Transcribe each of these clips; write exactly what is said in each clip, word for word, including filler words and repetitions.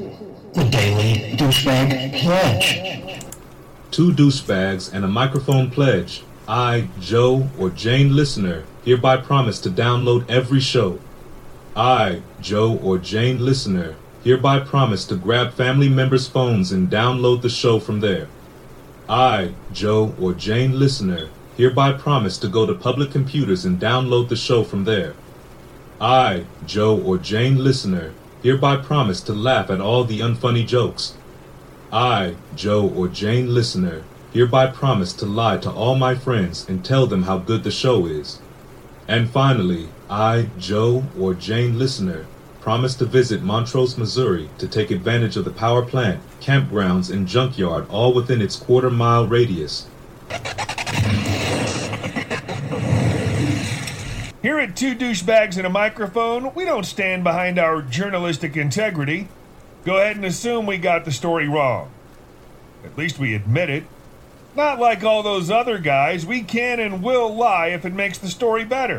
the Daily Douchebag Pledge. Two douchebags and a microphone pledge. I, Joe or Jane listener, hereby promise to download every show. I, Joe or Jane listener, hereby promise to grab family members' phones and download the show from there. I, Joe or Jane listener, hereby promise to go to public computers and download the show from there. I, Joe or Jane listener, hereby promise to laugh at all the unfunny jokes. I, Joe or Jane listener, hereby promise to lie to all my friends and tell them how good the show is. And finally, I, Joe or Jane listener, promise to visit Montrose, Missouri to take advantage of the power plant, campgrounds, and junkyard all within its quarter-mile radius. Here at Two Douchebags and a Microphone, we don't stand behind our journalistic integrity. Go ahead and assume we got the story wrong. At least we admit it. Not like all those other guys, we can and will lie if it makes the story better.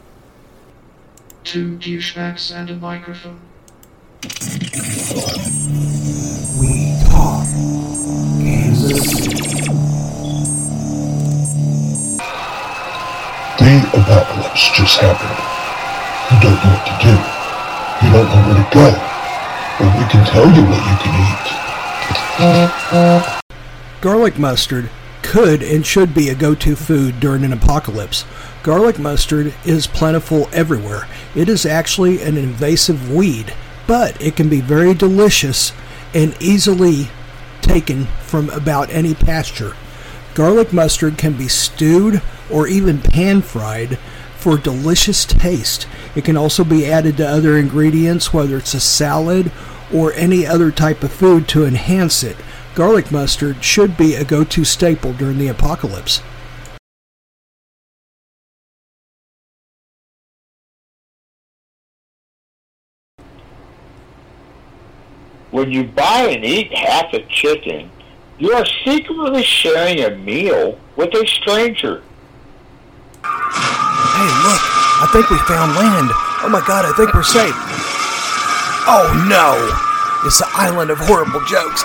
Two douchebags and a microphone. We talk Kansas City. The apocalypse just happened. You don't know what to do. You don't know where to go. But we can tell you what you can eat. Garlic mustard could and should be a go-to food during an apocalypse. Garlic mustard is plentiful everywhere. It is actually an invasive weed, but it can be very delicious and easily taken from about any pasture. Garlic mustard can be stewed or even pan-fried for delicious taste. It can also be added to other ingredients, whether it's a salad or any other type of food to enhance it. Garlic mustard should be a go-to staple during the apocalypse. When you buy and eat half a chicken, you are secretly sharing a meal with a stranger. Hey, look, I think we found land. Oh my god, I think we're safe. Oh no, it's the island of horrible jokes.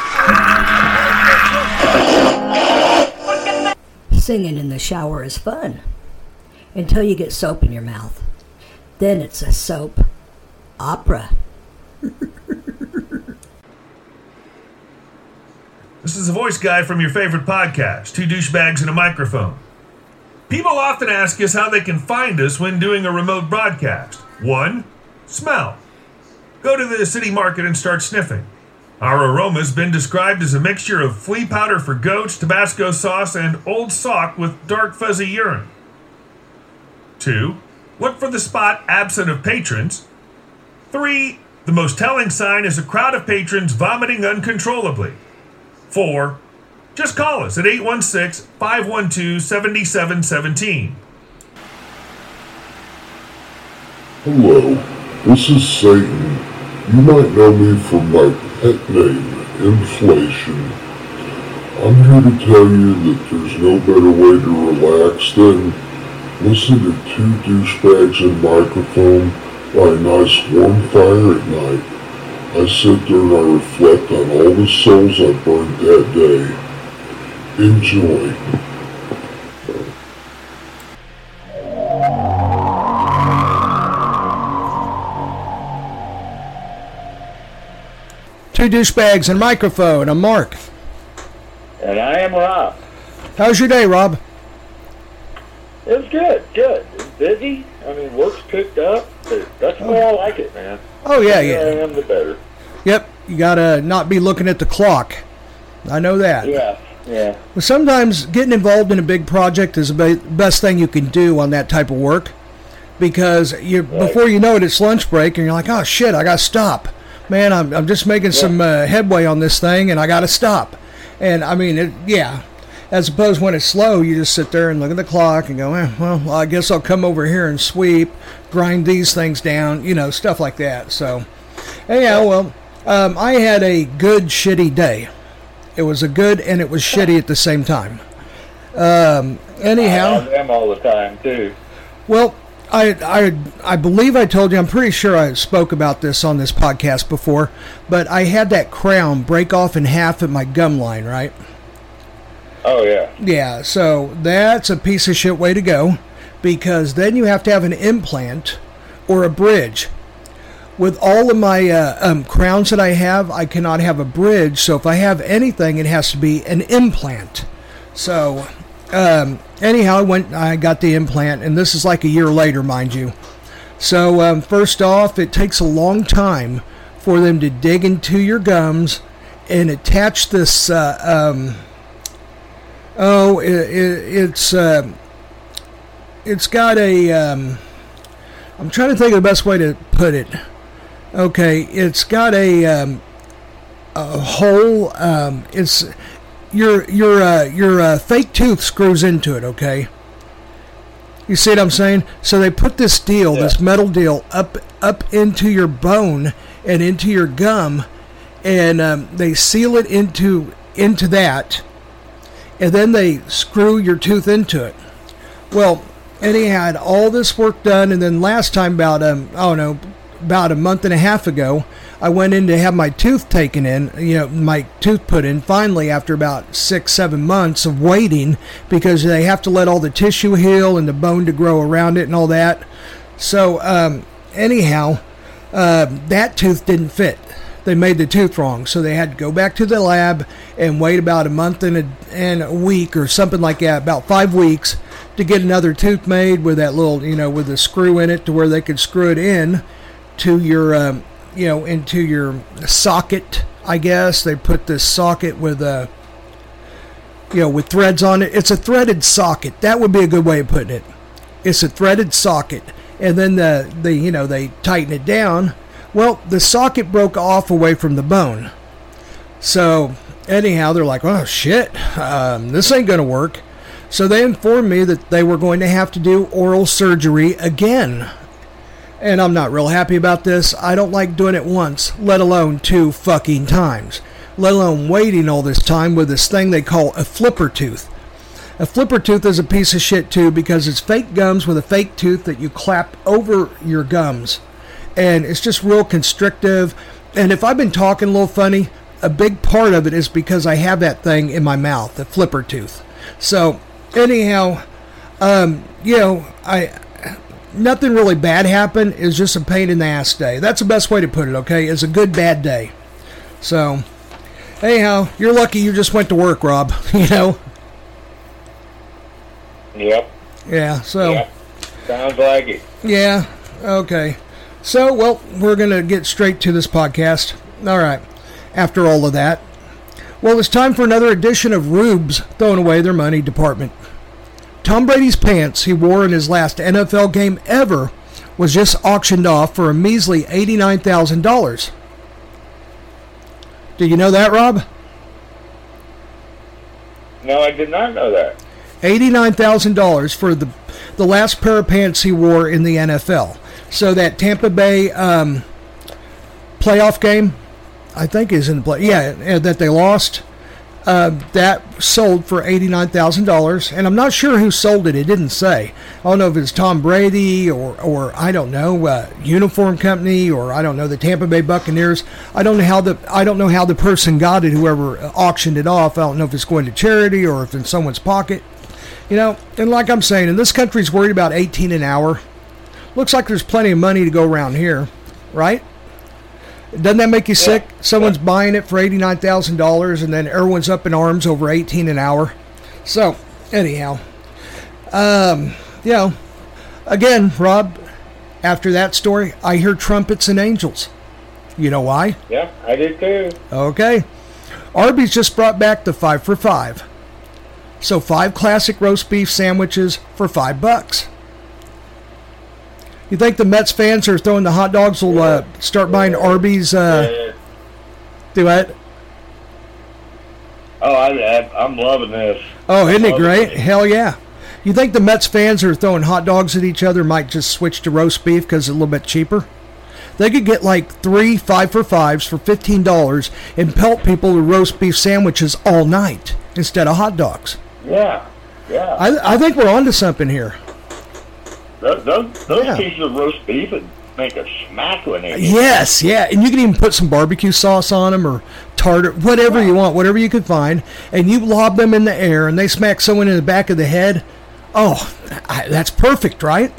Singing in the shower is fun until you get soap in your mouth. Then it's a soap opera. This is a voice guy from your favorite podcast, Two Douchebags and a Microphone. People often ask us how they can find us when doing a remote broadcast. One, smell. Go to the city market and start sniffing. Our aroma has been described as a mixture of flea powder for goats, Tabasco sauce, and old sock with dark fuzzy urine. Two, look for the spot absent of patrons. Three, the most telling sign is a crowd of patrons vomiting uncontrollably. Four, just call us at eight one six, five one two, seven seven one seven. Hello, this is Satan. You might know me from my pet name, Inflation. I'm here to tell you that there's no better way to relax than listen to Two Douchebags and Microphone by a nice warm fire at night. I sit there and I reflect on all the souls I burned that day. Enjoy. Two Douchebags and Microphone. I'm Mark. And I am Rob. How's your day, Rob? It was good, good. It's busy. I mean, work's picked up, but that's the way I like it, man. Oh, yeah, the yeah. I am, the better. Yep, you gotta not be looking at the clock. I know that. Yeah, yeah. But sometimes getting involved in a big project is the be- best thing you can do on that type of work, because you Right. before you know it, it's lunch break, and you're like, oh shit, I gotta stop. Man, I'm I'm just making yeah. some uh, headway on this thing, and I gotta stop. And I mean, it, yeah. As opposed when it's slow, you just sit there and look at the clock and go, eh, well, I guess I'll come over here and sweep, grind these things down, you know, stuff like that. So, anyhow, well, um, I had a good, shitty day. It was a good and it was shitty at the same time. Um, anyhow. I have them all the time, too. Well, I, I, I believe I told you, I'm pretty sure I spoke about this on this podcast before, but I had that crown break off in half at my gum line, right? Oh, yeah. Yeah, so that's a piece of shit way to go, because then you have to have an implant or a bridge. With all of my uh, um, crowns that I have, I cannot have a bridge, so if I have anything, it has to be an implant. So... Um, anyhow, I went, I got the implant, and this is like a year later, mind you. So, um, first off, it takes a long time for them to dig into your gums and attach this, uh, um, oh, it, it, it's, uh, it's got a, um, I'm trying to think of the best way to put it. Okay, it's got a, um, a hole, um, it's... Your your uh, your uh, fake tooth screws into it, okay? You see what I'm saying? So they put this deal, yeah. this metal deal, up up into your bone and into your gum, and um, they seal it into into that, and then they screw your tooth into it. Well, and he had all this work done, and then last time, about um, I don't know, about a month and a half ago, I went in to have my tooth taken in, you know, my tooth put in, finally, after about six, seven months of waiting, because they have to let all the tissue heal and the bone to grow around it and all that. So, um, anyhow, uh, that tooth didn't fit. They made the tooth wrong, so they had to go back to the lab and wait about a month and a, and a week or something like that, about five weeks, to get another tooth made with that little, you know, with the screw in it to where they could screw it in to your... Um, you know, into your socket, I guess. They put this socket with a, you know, with threads on it. It's a threaded socket. That would be a good way of putting it. It's a threaded socket. And then the, the you know, they tighten it down. Well, the socket broke off away from the bone. So, anyhow, they're like, oh, shit, um, this ain't going to work. So they informed me that they were going to have to do oral surgery again. And I'm not real happy about this. I don't like doing it once, let alone two fucking times. Let alone waiting all this time with this thing they call a flipper tooth. A flipper tooth is a piece of shit too, because it's fake gums with a fake tooth that you clap over your gums. And it's just real constrictive. And if I've been talking a little funny, a big part of it is because I have that thing in my mouth, the flipper tooth. So, anyhow, um, you know, I... nothing really bad happened. It was just a pain in the ass day. That's the best way to put it, okay? It's a good bad day. So, anyhow, you're lucky you just went to work, Rob. You know? Yep. Yeah, so. Yep. Sounds like it. Yeah, okay. So, well, we're going to get straight to this podcast. All right. After all of that. Well, it's time for another edition of Rube's Throwing Away Their Money Department. Tom Brady's pants he wore in his last N F L game ever was just auctioned off for a measly eighty-nine thousand dollars. Did you know that, Rob? No, I did not know that. eighty-nine thousand dollars for the the last pair of pants he wore in the N F L. So that Tampa Bay um, playoff game, I think is in the play. Yeah, that they lost. Uh, that sold for eighty-nine thousand dollars, and I'm not sure who sold it. It didn't say. I don't know if it's Tom Brady or, or I don't know, uh, uniform company, or I don't know, the Tampa Bay Buccaneers. I don't know how the I don't know how the person got it, whoever auctioned it off. I don't know if it's going to charity or if it's in someone's pocket. You know, and like I'm saying, and this country's worried about eighteen an hour. Looks like there's plenty of money to go around here, right? Doesn't that make you sick? Yeah. Someone's yeah. buying it for eighty-nine thousand dollars, and then everyone's up in arms over eighteen an hour. So, anyhow, um, you know, again, Rob, after that story, I hear trumpets and angels. You know why? Yeah, I did too. Okay. Arby's just brought back the five for five. So five classic roast beef sandwiches for five bucks. You think the Mets fans are throwing the hot dogs will uh, start buying Arby's? Uh, do what? Oh, I, I, I'm loving this. Oh, isn't it great? It. Hell yeah. You think the Mets fans are throwing hot dogs at each other might just switch to roast beef because it's a little bit cheaper? They could get like three five for fives for fifteen dollars and pelt people with roast beef sandwiches all night instead of hot dogs. Yeah, yeah. I, I think we're onto something here. Those, those, those Yeah. pieces of roast beef would make a smack when they Yes, yeah, and you can even put some barbecue sauce on them or tartar, whatever you want, whatever you can find, and you lob them in the air and they smack someone in the back of the head. Oh, I, that's perfect, right?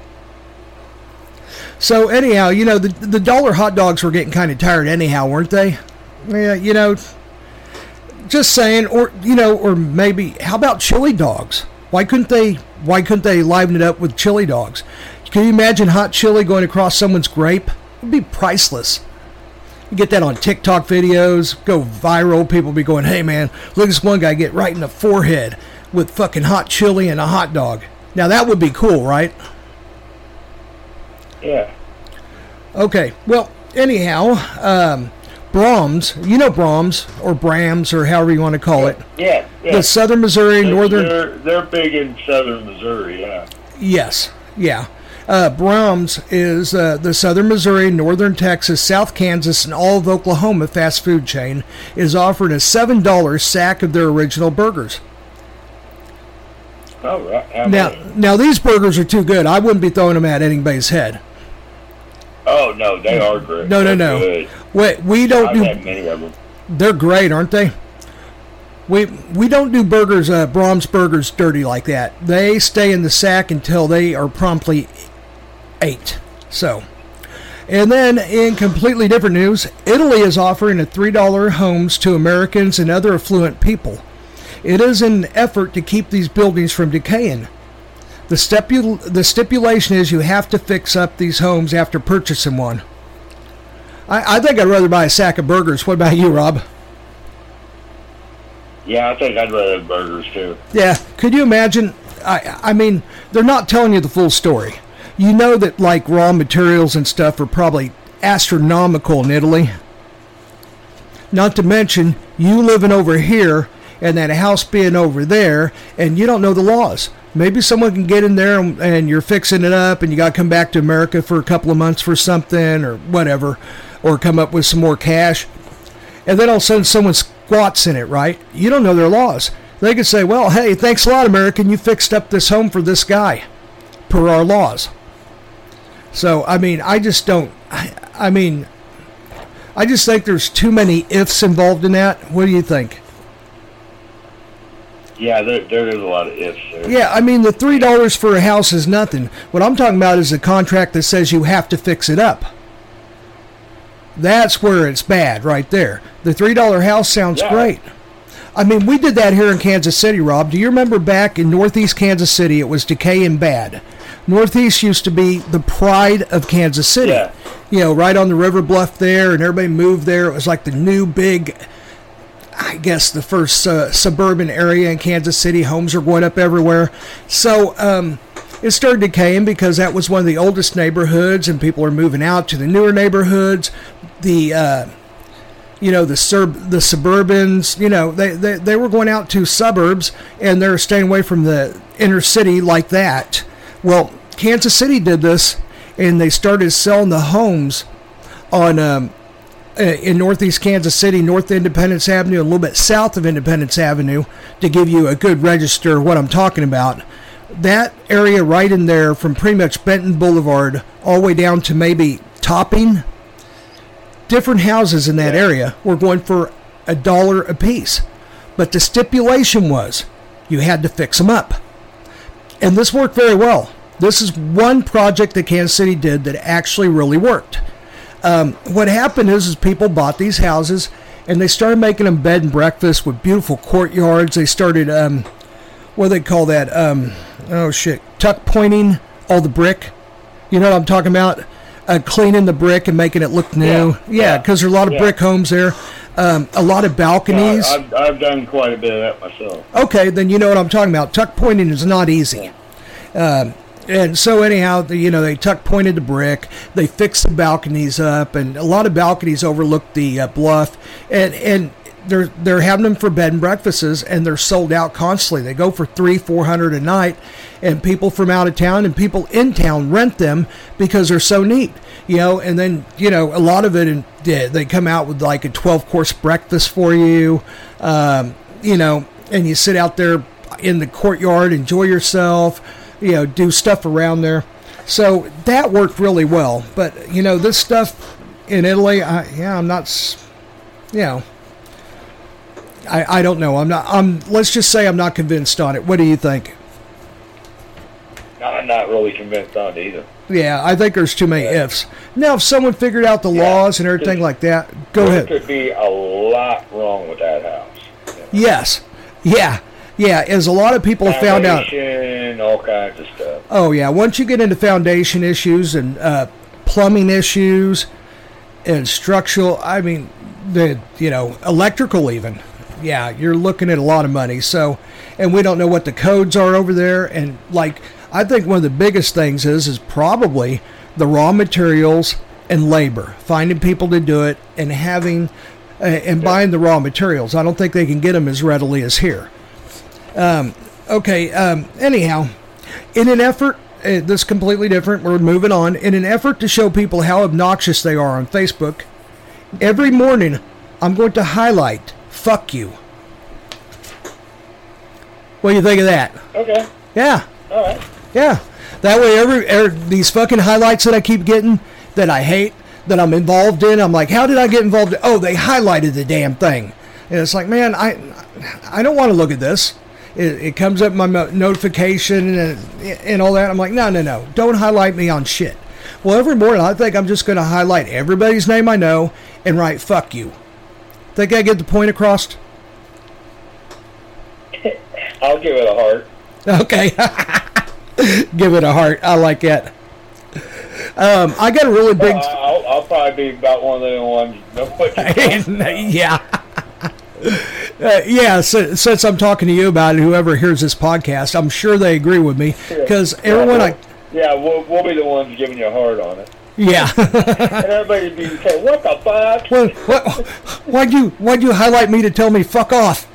So anyhow, you know, the the dollar hot dogs were getting kind of tired anyhow, weren't they? Yeah, you know, just saying, or you know, or maybe how about chili dogs? Why couldn't they? Why couldn't they liven it up with chili dogs? Can you imagine hot chili going across someone's grape? It'd be priceless. You get that on TikTok videos, go viral. People be going, "Hey man, look at this one guy get right in the forehead with fucking hot chili and a hot dog." Now that would be cool, right? Yeah. Okay. Well, anyhow, um, Brahms, you know Brahms or Brahms or however you want to call it. Yeah, yeah. The Southern Missouri, They're, Northern. They're, they're big in southern Missouri, yeah. Yes, yeah. Uh, Brahms is uh, the Southern Missouri, Northern Texas, South Kansas, and all of Oklahoma fast food chain is offering a seven dollar sack of their original burgers. Oh, right. How Now, many? now these burgers are too good. I wouldn't be throwing them at anybody's head. Oh, no, they are great. No, no, They're no. good. We, we don't I've do. had many of them. They're great, aren't they? We we don't do burgers, uh, Brahms burgers, dirty like that. They stay in the sack until they are promptly ate. So, and then in completely different news, Italy is offering a three dollar homes to Americans and other affluent people. It is an effort to keep these buildings from decaying. The, stipul- the stipulation is you have to fix up these homes after purchasing one. I, I think I'd rather buy a sack of burgers. What about you, Rob? Yeah, I think I'd rather have burgers, too. Yeah, could you imagine? I I mean, they're not telling you the full story. You know that, like, raw materials and stuff are probably astronomical in Italy. Not to mention, you living over here and that house being over there, and you don't know the laws. Maybe someone can get in there and, and you're fixing it up and you got to come back to America for a couple of months for something or whatever, or come up with some more cash. And then all of a sudden someone squats in it, right? You don't know their laws. They could say, well, hey, thanks a lot, American. You fixed up this home for this guy per our laws. So, I mean, I just don't, I, I mean, I just think there's too many ifs involved in that. What do you think? Yeah, there, there is a lot of ifs there. Yeah, I mean, the three dollars for a house is nothing. What I'm talking about is a contract that says you have to fix it up. That's where it's bad, right there. The three dollar house sounds Yeah. great. I mean, we did that here in Kansas City, Rob. Do you remember back in Northeast Kansas City, it was decaying bad. Northeast used to be the pride of Kansas City. Yeah. You know, right on the river bluff there, and everybody moved there. It was like the new big, I guess, the first uh, suburban area in Kansas City. Homes are going up everywhere. So um, it started decaying because that was one of the oldest neighborhoods, and people are moving out to the newer neighborhoods. The uh, you know, the sub the suburbans, you know, they, they, they were going out to suburbs, and they're staying away from the inner city like that. Well, Kansas City did this, and they started selling the homes on um, in Northeast Kansas City, North Independence Avenue, a little bit south of Independence Avenue, to give you a good register of what I'm talking about. That area right in there, from pretty much Benton Boulevard all the way down to maybe Topping, different houses in that area were going for a dollar a piece. But the stipulation was you had to fix them up. And this worked very well. This is one project that Kansas City did that actually really worked. Um, what happened is, is people bought these houses and they started making them bed and breakfast with beautiful courtyards. They started, um, what do they call that? Um, oh shit, tuck pointing all the brick. You know what I'm talking about? Uh, cleaning the brick and making it look new. Yeah, because there's a lot of yeah. brick homes there. Um, a lot of balconies. Yeah, I've, I've done quite a bit of that myself. Okay, then you know what I'm talking about. Tuck pointing is not easy. Um, and so anyhow, the, you know, they tuck pointed the brick. They fixed the balconies up, and a lot of balconies overlook the uh, bluff. And and they're they're having them for bed and breakfasts, and they're sold out constantly. They go for three, four hundred a night, and people from out of town and people in town rent them because they're so neat. You know, and then, you know, a lot of it, and yeah, they come out with like a twelve course breakfast for you, um, you know, and you sit out there in the courtyard, enjoy yourself, you know, do stuff around there. So that worked really well. But, you know, this stuff in Italy, I, yeah, I'm not, s- you know, I, I don't know. I'm not, I'm, let's just say I'm not convinced on it. What do you think? I'm not really convinced on it either. Yeah, I think there's too many ifs. Now, if someone figured out the Yeah, laws and everything just- like that, go there ahead. could be a lot wrong with that house. You know? Yes. Yeah. Yeah. As a lot of people have found out. Foundation, all kinds of stuff. Oh, yeah. Once you get into foundation issues and uh, plumbing issues and structural, I mean, the, you know, electrical even. Yeah, you're looking at a lot of money. So, and we don't know what the codes are over there. And like, I think one of the biggest things is, is probably the raw materials and labor, finding people to do it and having, uh, and buying the raw materials. I don't think they can get them as readily as here. Um, okay. Um, anyhow, in an effort, uh, this is completely different. We're moving on. In an effort to show people how obnoxious they are on Facebook, every morning I'm going to highlight "fuck you." What do you think of that? Okay. Yeah. All right. Yeah. That way, every, every these fucking highlights that I keep getting that I hate, that I'm involved in, I'm like, how did I get involved? Oh, they highlighted the damn thing. And it's like, man, I I don't want to look at this. It, it comes up my mo- notification and, and all that. I'm like, no, no, no. Don't highlight me on shit. Well, every morning, I think I'm just going to highlight everybody's name I know and write, fuck you. Think I get the point across? I'll give it a heart. Okay. Give it a heart. I like that. Um, I got a really big... Uh, I'll, I'll probably be about one of the ones. Nobody yeah. Uh, yeah, so, since I'm talking to you about it, whoever hears this podcast, I'm sure they agree with me. Because everyone yeah, I... Yeah, we'll, we'll be the ones giving you a heart on it. Yeah. And everybody be saying, what the fuck? Well, what, why'd you why'd you highlight me to tell me fuck off?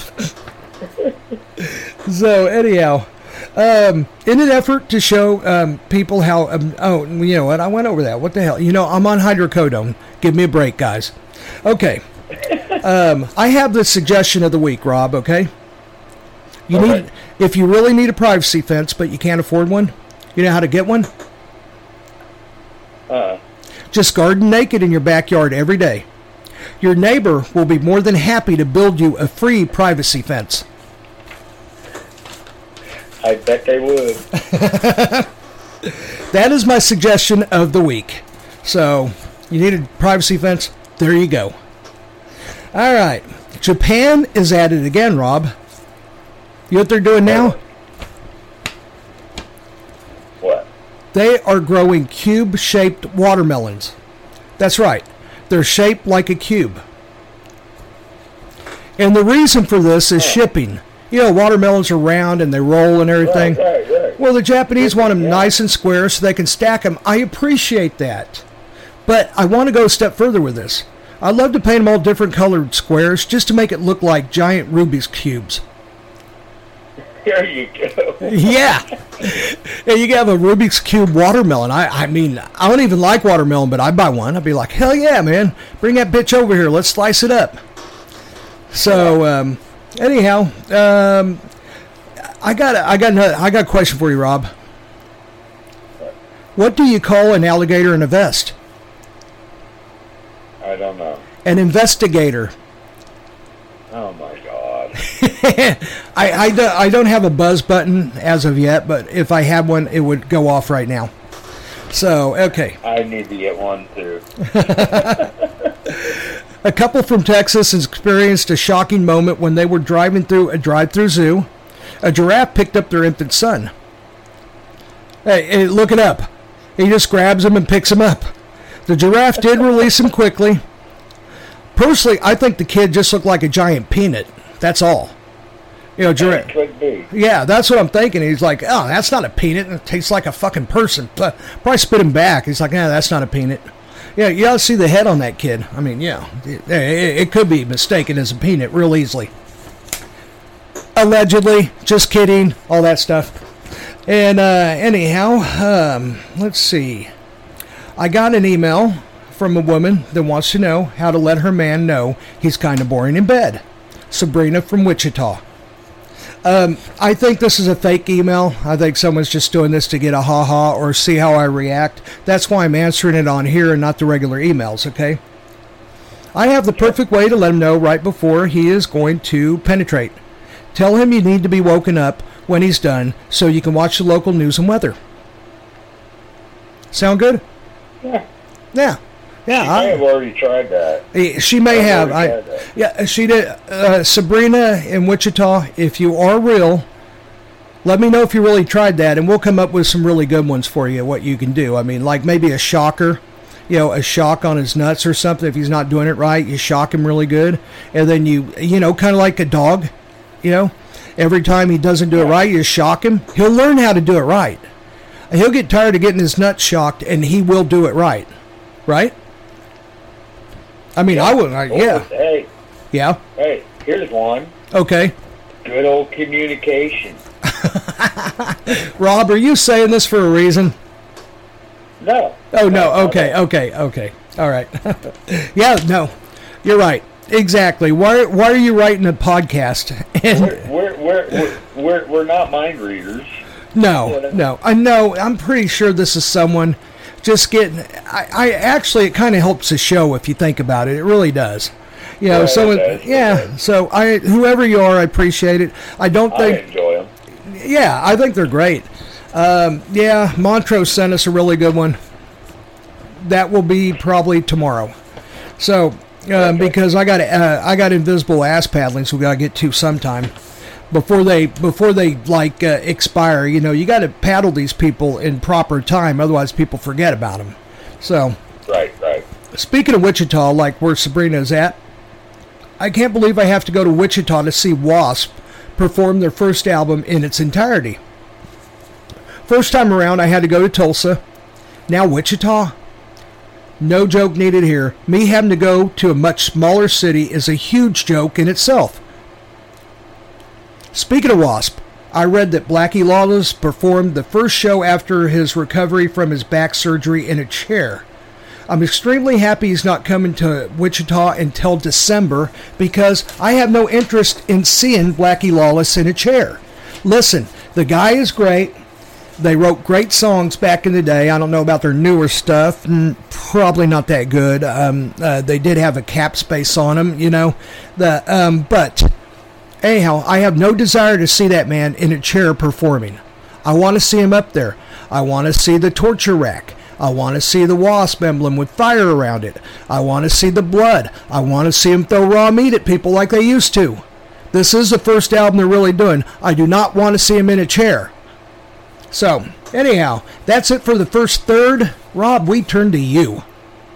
So anyhow, um, in an effort to show um, people how um, oh you know what, I went over that. What the hell? You know, I'm on hydrocodone. Give me a break, guys. Okay. Um, I have the suggestion of the week, Rob. Okay. You All need right. if you really need a privacy fence, but you can't afford one. You know how to get one? Uh, Just garden naked in your backyard every day. Your neighbor will be more than happy to build you a free privacy fence. I bet they would. That is my suggestion of the week. So, you need a privacy fence? There you go. All right. Japan is at it again, Rob. You know what they're doing now? What? They are growing cube-shaped watermelons. That's right. They're shaped like a cube. And the reason for this is shipping. You know, watermelons are round and they roll and everything. Right, right, right. Well, the Japanese want them Yeah. nice and square so they can stack them. I appreciate that. But I want to go a step further with this. I'd love to paint them all different colored squares just to make it look like giant Rubik's Cubes. There you go. Yeah. And you can have a Rubik's Cube watermelon. I, I mean, I don't even like watermelon, but I'd buy one. I'd be like, hell yeah, man. Bring that bitch over here. Let's slice it up. So, um, anyhow, um, I got I got another, I got a question for you, Rob. What do you call an alligator in a vest? I don't know. An investigator. Oh, my God. I, I, do, I don't have a buzz button as of yet, but if I had one, it would go off right now. So, okay. I need to get one, too. A couple from Texas has experienced a shocking moment when they were driving through a drive-through zoo. A giraffe picked up their infant son. Hey, hey, look it up. He just grabs him and picks him up. The giraffe did release him quickly. Personally, I think the kid just looked like a giant peanut. That's all. You know, giraffe. It could be. Yeah, that's what I'm thinking. He's like, oh, that's not a peanut. It tastes like a fucking person. Probably spit him back. He's like, yeah, that's not a peanut. Yeah, you ought to see the head on that kid. I mean, yeah, it, it, it could be mistaken as a peanut real easily. Allegedly, just kidding, all that stuff. And uh, anyhow, um, let's see. I got an email from a woman that wants to know how to let her man know he's kind of boring in bed. Sabrina from Wichita. Um, I think this is a fake email. I think someone's just doing this to get a ha-ha or see how I react. That's why I'm answering it on here and not the regular emails, okay? I have the perfect way to let him know right before he is going to penetrate. Tell him you need to be woken up when he's done so you can watch the local news and weather. Sound good? Yeah. Yeah. Yeah, She I, may have already tried that. she may I've have. already I, tried that. yeah, she did. Uh, Sabrina in Wichita, if you are real, let me know if you really tried that, and we'll come up with some really good ones for you, what you can do. I mean, like maybe a shocker, you know, a shock on his nuts or something. If he's not doing it right, you shock him really good. And then you, you know, kind of like a dog, you know, every time he doesn't do it right, you shock him. He'll learn how to do it right. He'll get tired of getting his nuts shocked, and he will do it right. Right? I mean, I would, I, yeah. Hey, Yeah. hey, here's one. Okay. Good old communication. Rob, are you saying this for a reason? No. Oh, no. Okay, okay, okay. All right. Yeah, no. You're right. Exactly. Why Why are you writing a podcast? And We're, we're, we're, we're, we're, we're not mind readers. no, no. I know. I'm pretty sure this is someone just getting. I, I actually, it kind of helps the show if you think about it. It really does. You know, Right, someone. it does, it Yeah. does. So I, whoever you are, I appreciate it. I don't I think. enjoy them. Yeah, I think they're great. Um, yeah, Montrose sent us a really good one. That will be probably tomorrow. So, um, because I got uh, I got invisible ass paddling, so we gotta get to sometime before they before they like uh, expire. You know, you got to paddle these people in proper time, otherwise people forget about them. So, Right, right. speaking of Wichita, like where Sabrina is at, I can't believe I have to go to Wichita to see Wasp perform their first album in its entirety. First time around, I had to go to Tulsa. Now Wichita? No joke needed here. Me having to go to a much smaller city is a huge joke in itself. Speaking of Wasp, I read that Blackie Lawless performed the first show after his recovery from his back surgery in a chair. I'm extremely happy he's not coming to Wichita until December because I have no interest in seeing Blackie Lawless in a chair. Listen, the guy is great. They wrote great songs back in the day. I don't know about their newer stuff. Mm, probably not that good. Um, uh, they did have a cap space on them, you know. The um, but anyhow, I have no desire to see that man in a chair performing. I want to see him up there. I want to see the torture rack. I want to see the Wasp emblem with fire around it. I want to see the blood. I want to see him throw raw meat at people like they used to. This is the first album they're really doing. I do not want to see him in a chair. So, anyhow, that's it for the first third. Rob, we turn to you.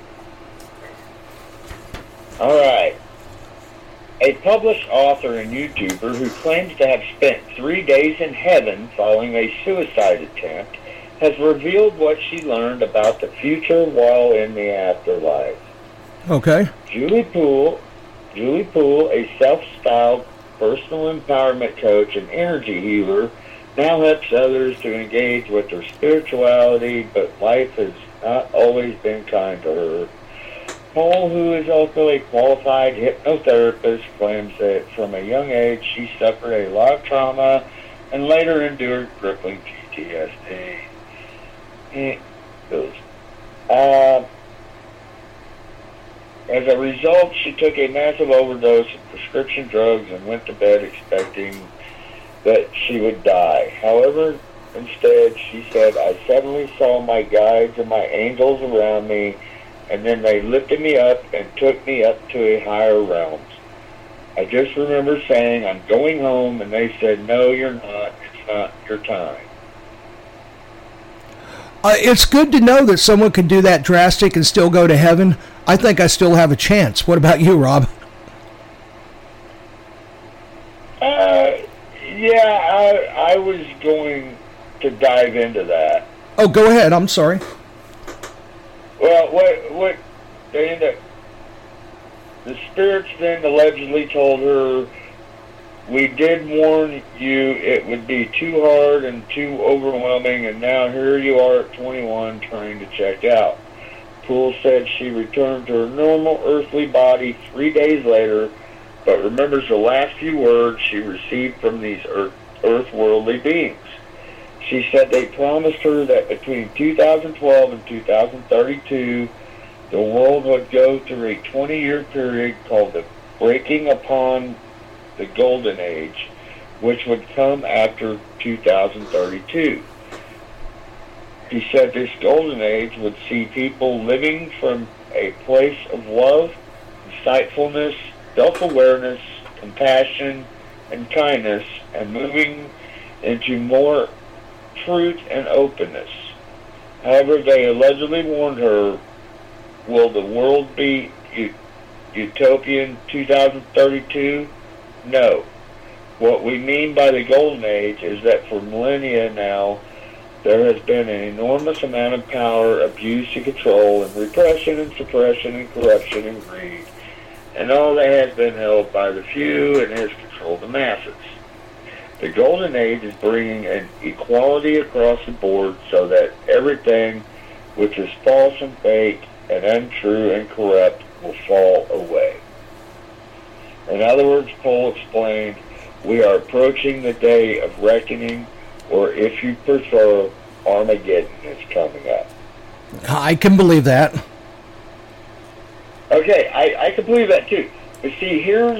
All right. A published author and YouTuber who claims to have spent three days in heaven following a suicide attempt has revealed what she learned about the future while in the afterlife. Okay. Julie Poole, Julie Poole, a self-styled personal empowerment coach and energy healer, now helps others to engage with their spirituality, but life has not always been kind to her. Paul, who is also a qualified hypnotherapist, claims that from a young age she suffered a lot of trauma and later endured crippling P T S D. He goes, uh, as a result, she took a massive overdose of prescription drugs and went to bed expecting that she would die. However, instead, she said, I suddenly saw my guides and my angels around me, and then they lifted me up and took me up to a higher realms. I just remember saying, I'm going home, and they said, no, you're not. It's not your time. Uh, it's good to know that someone can do that drastic and still go to heaven. I think I still have a chance. What about you, Rob? Uh, yeah, I, I was going to dive into that. Oh, go ahead. I'm sorry. Well, what what they end up, the spirits then allegedly told her, we did warn you it would be too hard and too overwhelming, and now here you are at twenty-one trying to check out. Poole said she returned to her normal earthly body three days later but remembers the last few words she received from these earth, earth-worldly beings. She said they promised her that between two thousand twelve and two thousand thirty-two, the world would go through a twenty-year period called the Breaking Upon the Golden Age, which would come after two thousand thirty-two. He said this golden age would see people living from a place of love, insightfulness, self-awareness, compassion, and kindness, and moving into more truth and openness. However, they allegedly warned her, will the world be ut- utopian two thousand thirty-two? No. What we mean by the golden age is that for millennia now, there has been an enormous amount of power, abuse and control, and repression and suppression and corruption and greed. And all that has been held by the few and has controlled the masses. The golden age is bringing an equality across the board so that everything which is false and fake and untrue and corrupt will fall away. In other words, Paul explained, we are approaching the day of reckoning, or if you prefer, Armageddon is coming up. I can believe that. Okay, I, I can believe that too. But see, here's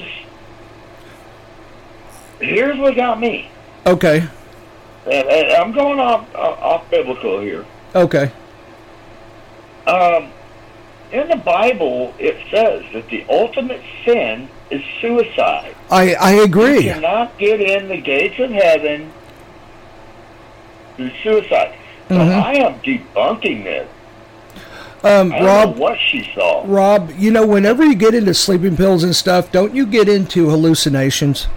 here's what got me. Okay. And, and I'm going off off biblical here. Okay. Um, in the Bible, it says that the ultimate sin is suicide. I, I agree. You cannot get in the gates of heaven through suicide. So Mm-hmm. I am debunking this. Um, I don't Rob, know what she saw. Rob, you know, whenever you get into sleeping pills and stuff, don't you get into hallucinations?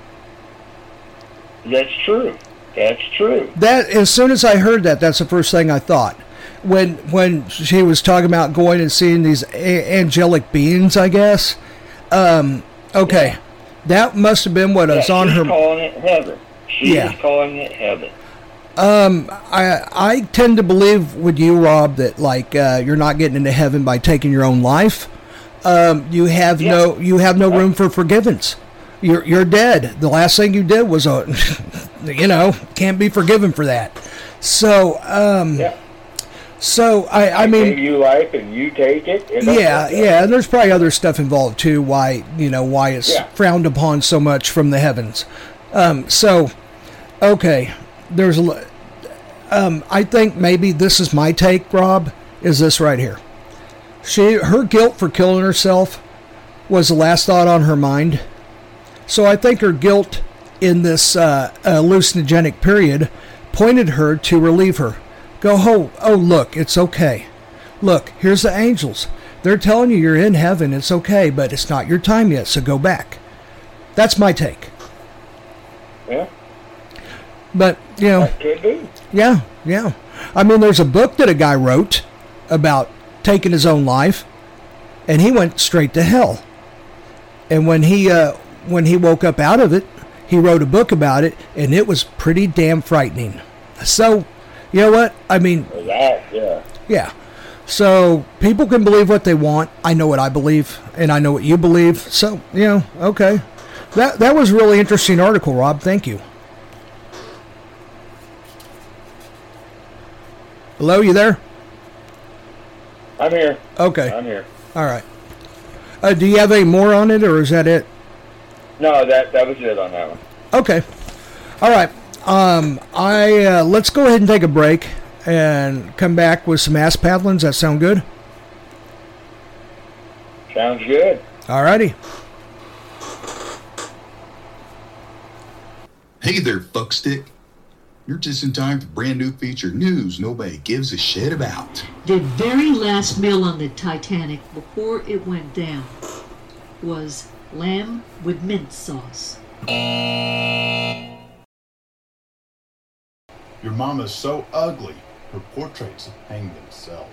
That's true. That's true. That as soon as I heard that, that's the first thing I thought. When when she was talking about going and seeing these a- angelic beings, I guess. Um, okay, Yeah. that must have been what Yeah, was on she's her. calling it heaven. She Yeah. is calling it heaven. Um, I I tend to believe with you, Rob, that like uh, you're not getting into heaven by taking your own life. Um, you have Yeah. no you have no room for forgiveness. You're you're dead. The last thing you did was a, you know, can't be forgiven for that. So um, Yeah. so I I I mean. gave you life and you take it. It don't Yeah, work that yeah, way. and there's probably other stuff involved too. Why you know why it's Yeah. frowned upon so much from the heavens. Um, so, okay, there's a. l- Um, I think maybe this is my take, Rob. Is this right here? She her guilt for killing herself was the last thought on her mind. So I think her guilt in this uh, hallucinogenic period pointed her to relieve her. Go, oh, oh, look, it's okay. Look, here's the angels. They're telling you you're in heaven. It's okay, but it's not your time yet, so go back. That's my take. Yeah, But, you know, that could be. yeah, yeah. I mean, there's a book that a guy wrote about taking his own life, and he went straight to hell. And when he uh, when he woke up out of it, he wrote a book about it, and it was pretty damn frightening. So, you know what? I mean, Well, that, yeah. yeah. So people can believe what they want. I know what I believe, and I know what you believe. So, you know, okay. That that was a really interesting article, Rob. Thank you. Hello, you there? I'm here. Okay. I'm here. All right. Uh, do you have any more on it, or is that it? No, that that was it on that one. Okay. All right. Um, I uh, let's go ahead and take a break and come back with some ass paddlings. That sound good? Sounds good. All righty. Hey there, fuckstick. You're just in time for brand new feature news nobody gives a shit about. The very last meal on the Titanic before it went down was lamb with mint sauce. Your mama's so ugly, her portraits have hanged themselves.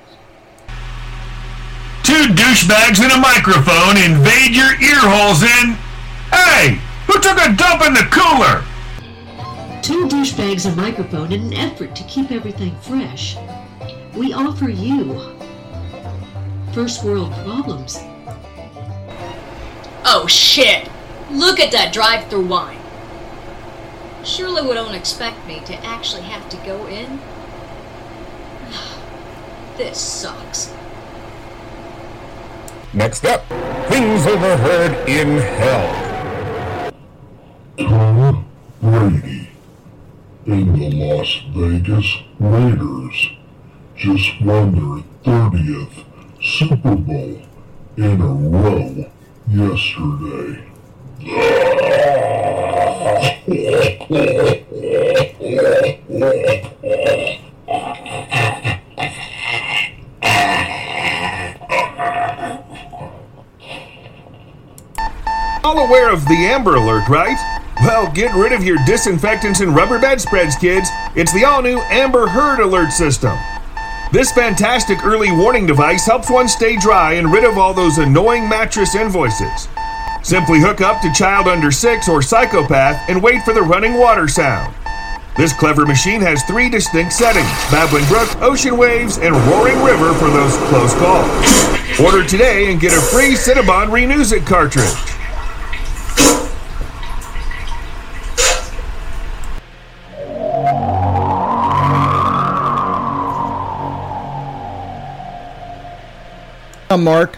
Two douchebags and a microphone invade your ear holes and... Hey! Who took a dump in the cooler? Two douchebags and microphone in an effort to keep everything fresh. We offer you first world problems. Oh shit! Look at that drive-through wine. Surely we don't expect me to actually have to go in? This sucks. Next up, things overheard in hell. Tom Brady and the Las Vegas Raiders just won their thirtieth Super Bowl in a row yesterday. All aware of the Amber Alert, right? Well, get rid of your disinfectants and rubber bedspreads, kids. It's the all-new Amber Heard Alert system. This fantastic early warning device helps one stay dry and rid of all those annoying mattress invoices. Simply hook up to child under six or psychopath and wait for the running water sound. This clever machine has three distinct settings: Babbling Brook, Ocean Waves, and Roaring River for those close calls. Order today and get a free Cinnabon Renews It cartridge. I'm Mark.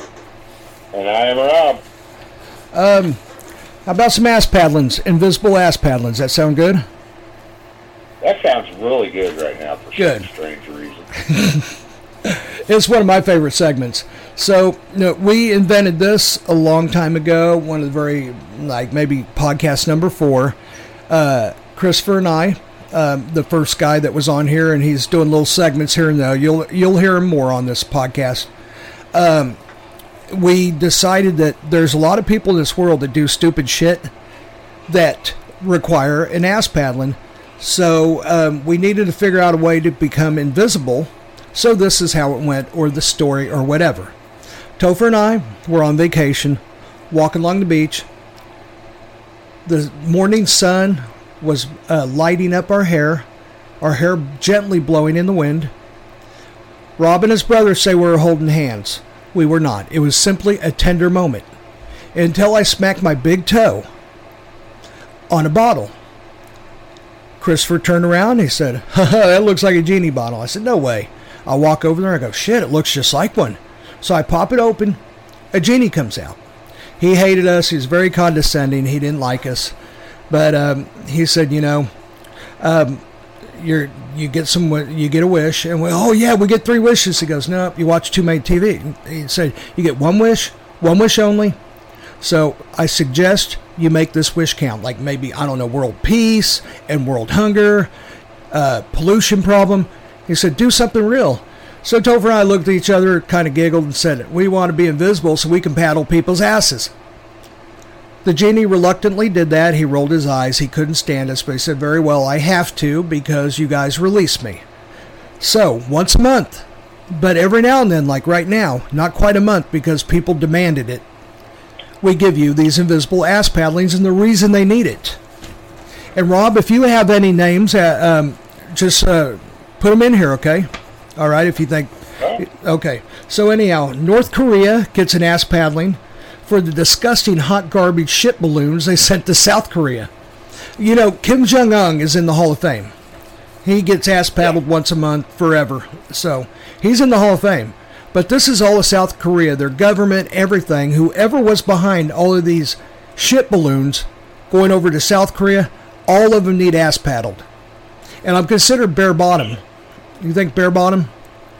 And I am Rob. Um, how about some ass paddlings? Invisible ass paddlings. That sound good? That sounds really good right now for Good. some strange reason. It's one of my favorite segments. So, you know, we invented this a long time ago. One of the very, like, maybe podcast number four. Uh, Christopher and I, um, the first guy that was on here, and he's doing little segments here and there. You'll you'll hear him more on this podcast. Um, we decided that there's a lot of people in this world that do stupid shit that require an ass paddling. So um, we needed to figure out a way to become invisible. So this is how it went, or the story, or whatever. Topher and I were on vacation, walking along the beach. The morning sun was uh, lighting up our hair, our hair gently blowing in the wind. Rob and his brother say we were holding hands. We were not. It was simply a tender moment. Until I smacked my big toe on a bottle. Christopher turned around and he said, haha, that looks like a genie bottle. I said, no way. I walk over there and I go, shit, it looks just like one. So I pop it open. A genie comes out. He hated us. He was very condescending. He didn't like us. But um, he said, you know, um, you're, you get some, you get a wish. And we, oh, yeah, we get three wishes. He goes, no, you watch too many T V. He said, you get one wish, one wish only. So I suggest you make this wish count. Like maybe, I don't know, world peace and world hunger, uh, pollution problem. He said, do something real. So Topher and I looked at each other, kind of giggled, and said, we want to be invisible so we can paddle people's asses. The genie reluctantly did that. He rolled his eyes. He couldn't stand us, but he said, very well, I have to because you guys released me. So, once a month, but every now and then, like right now, not quite a month because people demanded it, we give you these invisible ass paddlings and the reason they need it. And Rob, if you have any names, uh, um, just uh, put them in here, okay? All right, if you think... Okay, so anyhow, North Korea gets an ass paddling for the disgusting hot garbage shit balloons they sent to South Korea. You know, Kim Jong-un is in the Hall of Fame. He gets ass paddled once a month forever. So, he's in the Hall of Fame. But this is all of South Korea, their government, everything. Whoever was behind all of these shit balloons going over to South Korea, all of them need ass paddled. And I'm considered bare bottom. You think bare bottom?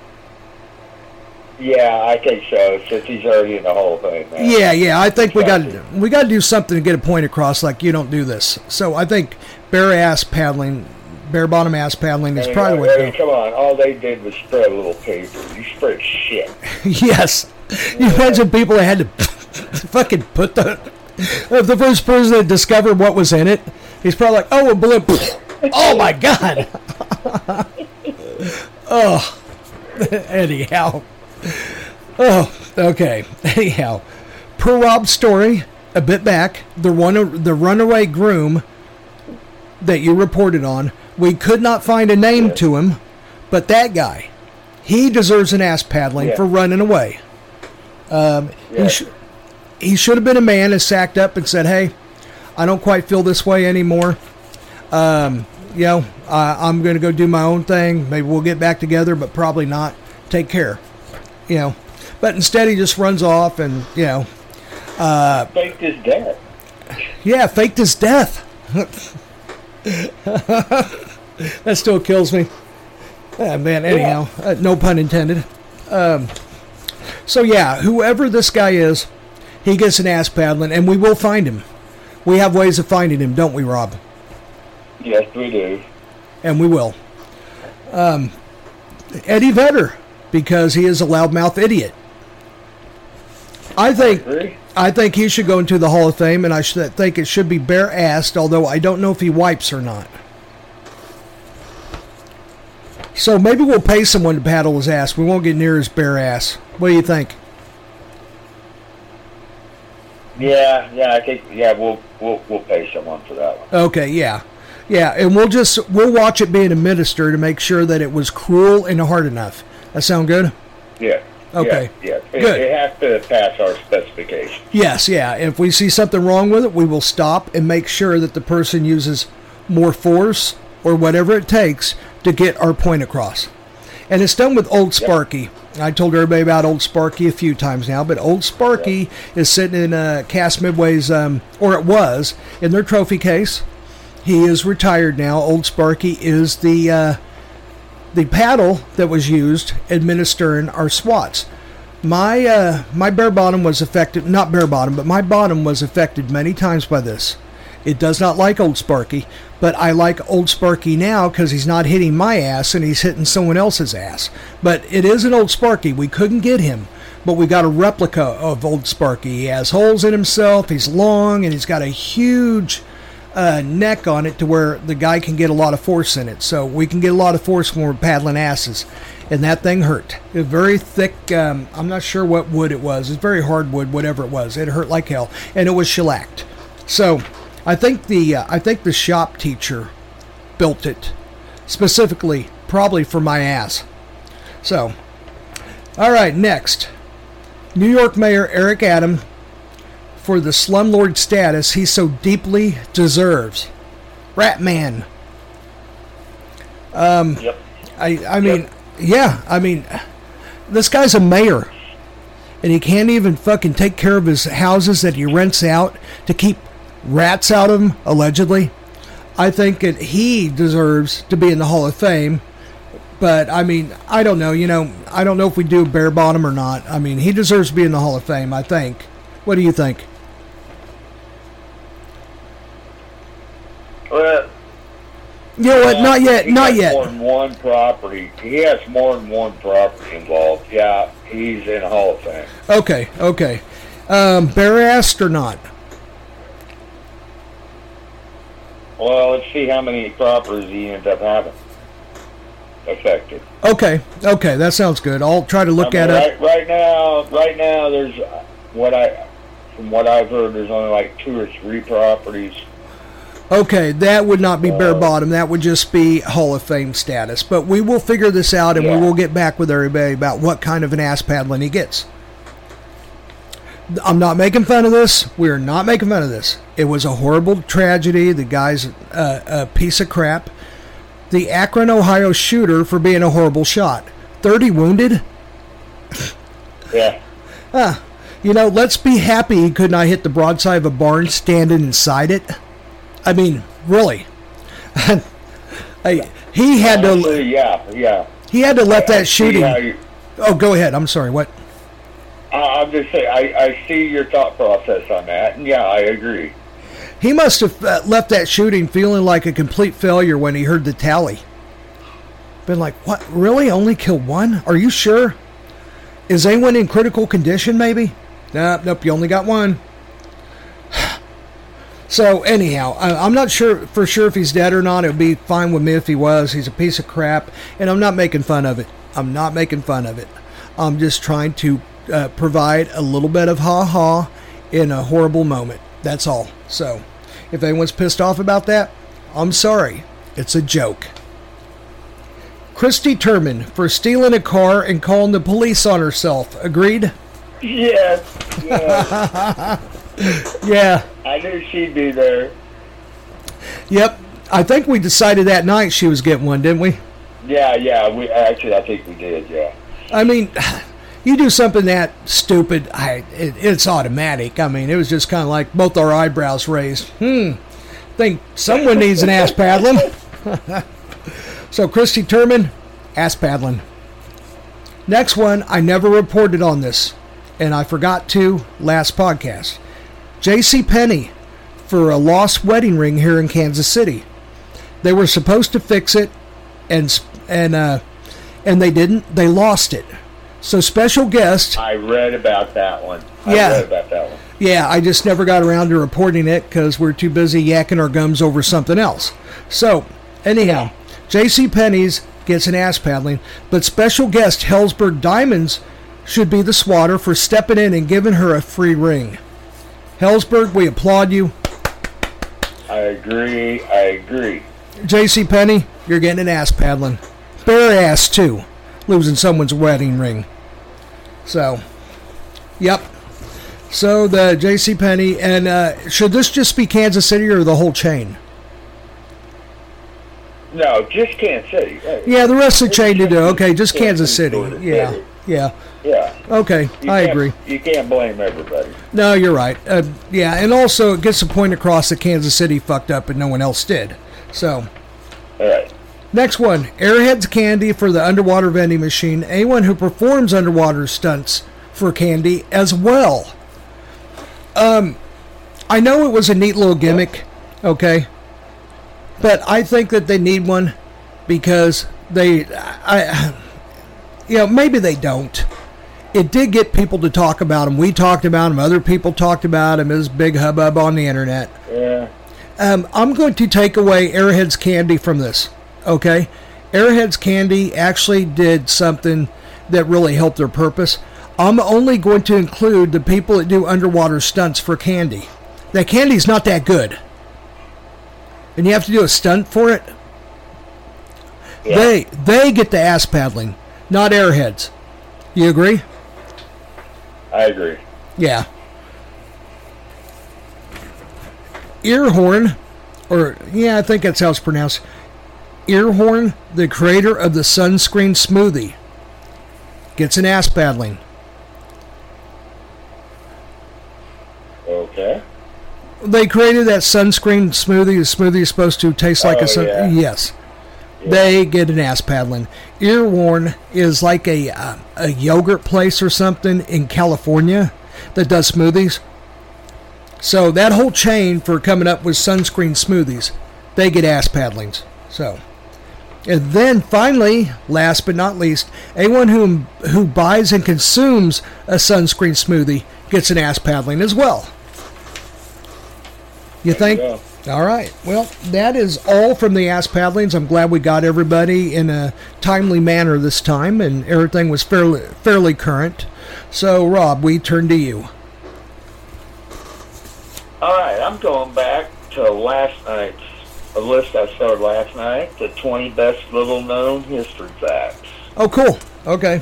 Yeah, I think so, since he's already in the Hall of Fame. Man. Yeah, yeah, I think we got we got to do something to get a point across, like you don't do this. So I think bare ass paddling, bare bottom ass paddling is I mean, probably I what. mean, come on, all they did was spread a little paper. You spread shit. Yes, you yeah. Imagine people that had to fucking put the the first person that discovered what was in it. He's probably like, oh, a balloon. Oh my god. Oh, anyhow. Oh, okay. Anyhow, per Rob's story, a bit back, the one the runaway groom that you reported on, we could not find a name yeah. to him, but that guy, he deserves an ass paddling yeah. for running away. Um, yeah. he sh- he should have been a man and sacked up and said, hey, I don't quite feel this way anymore. Um, you know, uh, I'm going to go do my own thing. Maybe we'll get back together, but probably not. Take care. You know, but instead he just runs off and, you know. Uh, faked his death. Yeah, faked his death. That still kills me. Uh, man, anyhow, uh, no pun intended. Um, so, yeah, whoever this guy is, he gets an ass paddling, and we will find him. We have ways of finding him, don't we, Rob? Yes, we do. And we will. Um, Eddie Vedder, because he is a loudmouth idiot. I think I, I think he should go into the Hall of Fame, and I should, think it should be bare-assed, although I don't know if he wipes or not. So maybe we'll pay someone to paddle his ass. We won't get near his bare ass. What do you think? Yeah, yeah, I think yeah, we'll we'll we'll pay someone for that one. Okay, yeah, yeah, and we'll just we'll watch it being administered to make sure that it was cruel and hard enough. That sound good? Yeah. Okay. Yeah. yeah. It, Good. It has to pass our specifications. Yes, yeah. If we see something wrong with it, we will stop and make sure that the person uses more force or whatever it takes to get our point across. And it's done with Old Sparky. Yep. I told everybody about Old Sparky a few times now, but Old Sparky yep. is sitting in uh, Cass Midway's, um, or it was, in their trophy case. He is retired now. Old Sparky is the uh, the paddle that was used administering our swats. My uh, my bare bottom was affected, not bare bottom, but my bottom was affected many times by this. It does not like Old Sparky, but I like Old Sparky now because he's not hitting my ass and he's hitting someone else's ass. But it is an Old Sparky. We couldn't get him, but we got a replica of Old Sparky. He has holes in himself, he's long, and he's got a huge uh, neck on it to where the guy can get a lot of force in it. So we can get a lot of force when we're paddling asses. And that thing hurt. It was very thick, um, I'm not sure what wood it was. It's very hard wood, whatever it was. It hurt like hell. And it was shellacked. So I think the uh, I think the shop teacher built it specifically, probably for my ass. So, all right, next. New York Mayor Eric Adams, for the slumlord status he so deeply deserves. Rat Man. Um, yep. I, I mean, yep. yeah, I mean, this guy's a mayor. And he can't even fucking take care of his houses that he rents out to keep rats out of him, allegedly. I think that he deserves to be in the Hall of Fame. But, I mean, I don't know. You know, I don't know if we do bare bottom or not. I mean, he deserves to be in the Hall of Fame, I think. What do you think? Well, you know what? Uh, not yet. He Not has yet. More than one property. He has more than one property involved. Yeah, he's in the Hall of Fame. Okay, okay. Um, bare-assed or not? Well, let's see how many properties he ends up having affected. Okay, okay, that sounds good. I'll try to look I mean, at right, it. Right now, right now, there's what I, from what I've heard, there's only like two or three properties. Okay, that would not be bare Uh, bottom. That would just be Hall of Fame status. But we will figure this out, and Yeah. we will get back with everybody about what kind of an ass paddling he gets. I'm not making fun of this. We are not making fun of this. It was a horrible tragedy. The guy's uh, a piece of crap. The Akron, Ohio shooter for being a horrible shot. thirty wounded? Yeah. Ah, you know, let's be happy he could not hit the broadside of a barn standing inside it. I mean, really. I, he had Honestly, to. Yeah, yeah. He had to let I- I that see shooting. how you- Oh, go ahead. I'm sorry. What? I- I'm just saying, I, I see your thought process on that, and yeah, I agree. He must have uh, left that shooting feeling like a complete failure when he heard the tally. Been like, what? Really? Only killed one? Are you sure? Is anyone in critical condition, maybe? Nope, nope, you only got one. So, anyhow, I, I'm not sure for sure if he's dead or not. It would be fine with me if he was. He's a piece of crap, and I'm not making fun of it. I'm not making fun of it. I'm just trying to uh, provide a little bit of ha-ha in a horrible moment. That's all. So, if anyone's pissed off about that, I'm sorry. It's a joke. Christy Turman for stealing a car and calling the police on herself. Agreed? Yes. Yes. Yeah. I knew she'd be there. Yep. I think we decided that night she was getting one, didn't we? Yeah, yeah. We actually, I think we did. Yeah. I mean, you do something that stupid, I it, it's automatic. I mean, it was just kind of like both our eyebrows raised. Hmm. Think someone needs an ass paddling. So, Christy Turman, ass paddling. Next one, I never reported on this, and I forgot to last podcast. JCPenney for a lost wedding ring here in Kansas City. They were supposed to fix it, and and uh, and they didn't. They lost it. So special guest. I read about that one. I Yeah. read about that one. Yeah, I just never got around to reporting it because we're too busy yakking our gums over something else. So, anyhow, JCPenney's gets an ass paddling, but special guest Hellsberg Diamonds should be the swatter for stepping in and giving her a free ring. Hellsberg, we applaud you. I agree. I agree. JCPenney, you're getting an ass paddling. Bare ass, too, losing someone's wedding ring. So, yep. So, the JCPenney, and uh, should this just be Kansas City or the whole chain? No, just Kansas City. Hey, Yeah, the rest of the chain to do. Okay, just Kansas Kansas City. City. Yeah, yeah. Yeah. Okay, You I can't- agree. You can't blame everybody. No, you're right. Uh, yeah, and also it gets the point across that Kansas City fucked up and no one else did. So, All right. next one, Airheads Candy for the underwater vending machine. Anyone who performs underwater stunts for candy as well. Um, I know it was a neat little gimmick, okay, but I think that they need one because they, I, you know, maybe they don't. It did get people to talk about him. We talked about him. Other people talked about him. It was big hubbub on the internet. Yeah. Um, I'm going to take away Airheads Candy from this, okay? Airheads Candy actually did something that really helped their purpose. I'm only going to include the people that do underwater stunts for candy. That candy's not that good. And you have to do a stunt for it. Yeah. They they get the ass paddling, not Airheads. You agree? I agree. Yeah. Earhorn, or yeah, I think that's how it's pronounced. Earhorn, the creator of the sunscreen smoothie, gets an ass paddling. Okay. They created that sunscreen smoothie. The smoothie is supposed to taste like Oh, a sun. yeah. Yes. They get an ass paddling. Earhorn is like a uh, a yogurt place or something in California that does smoothies. So that whole chain for coming up with sunscreen smoothies, they get ass paddlings. So, and then finally, last but not least, anyone who who buys and consumes a sunscreen smoothie gets an ass paddling as well. You think? go. All right. Well, that is all from the ass paddlings. I'm glad we got everybody in a timely manner this time, and everything was fairly fairly current. So, Rob, we turn to you. All right, I'm going back to last night's a list I started last night, the twenty best little-known history facts. Oh, cool. Okay.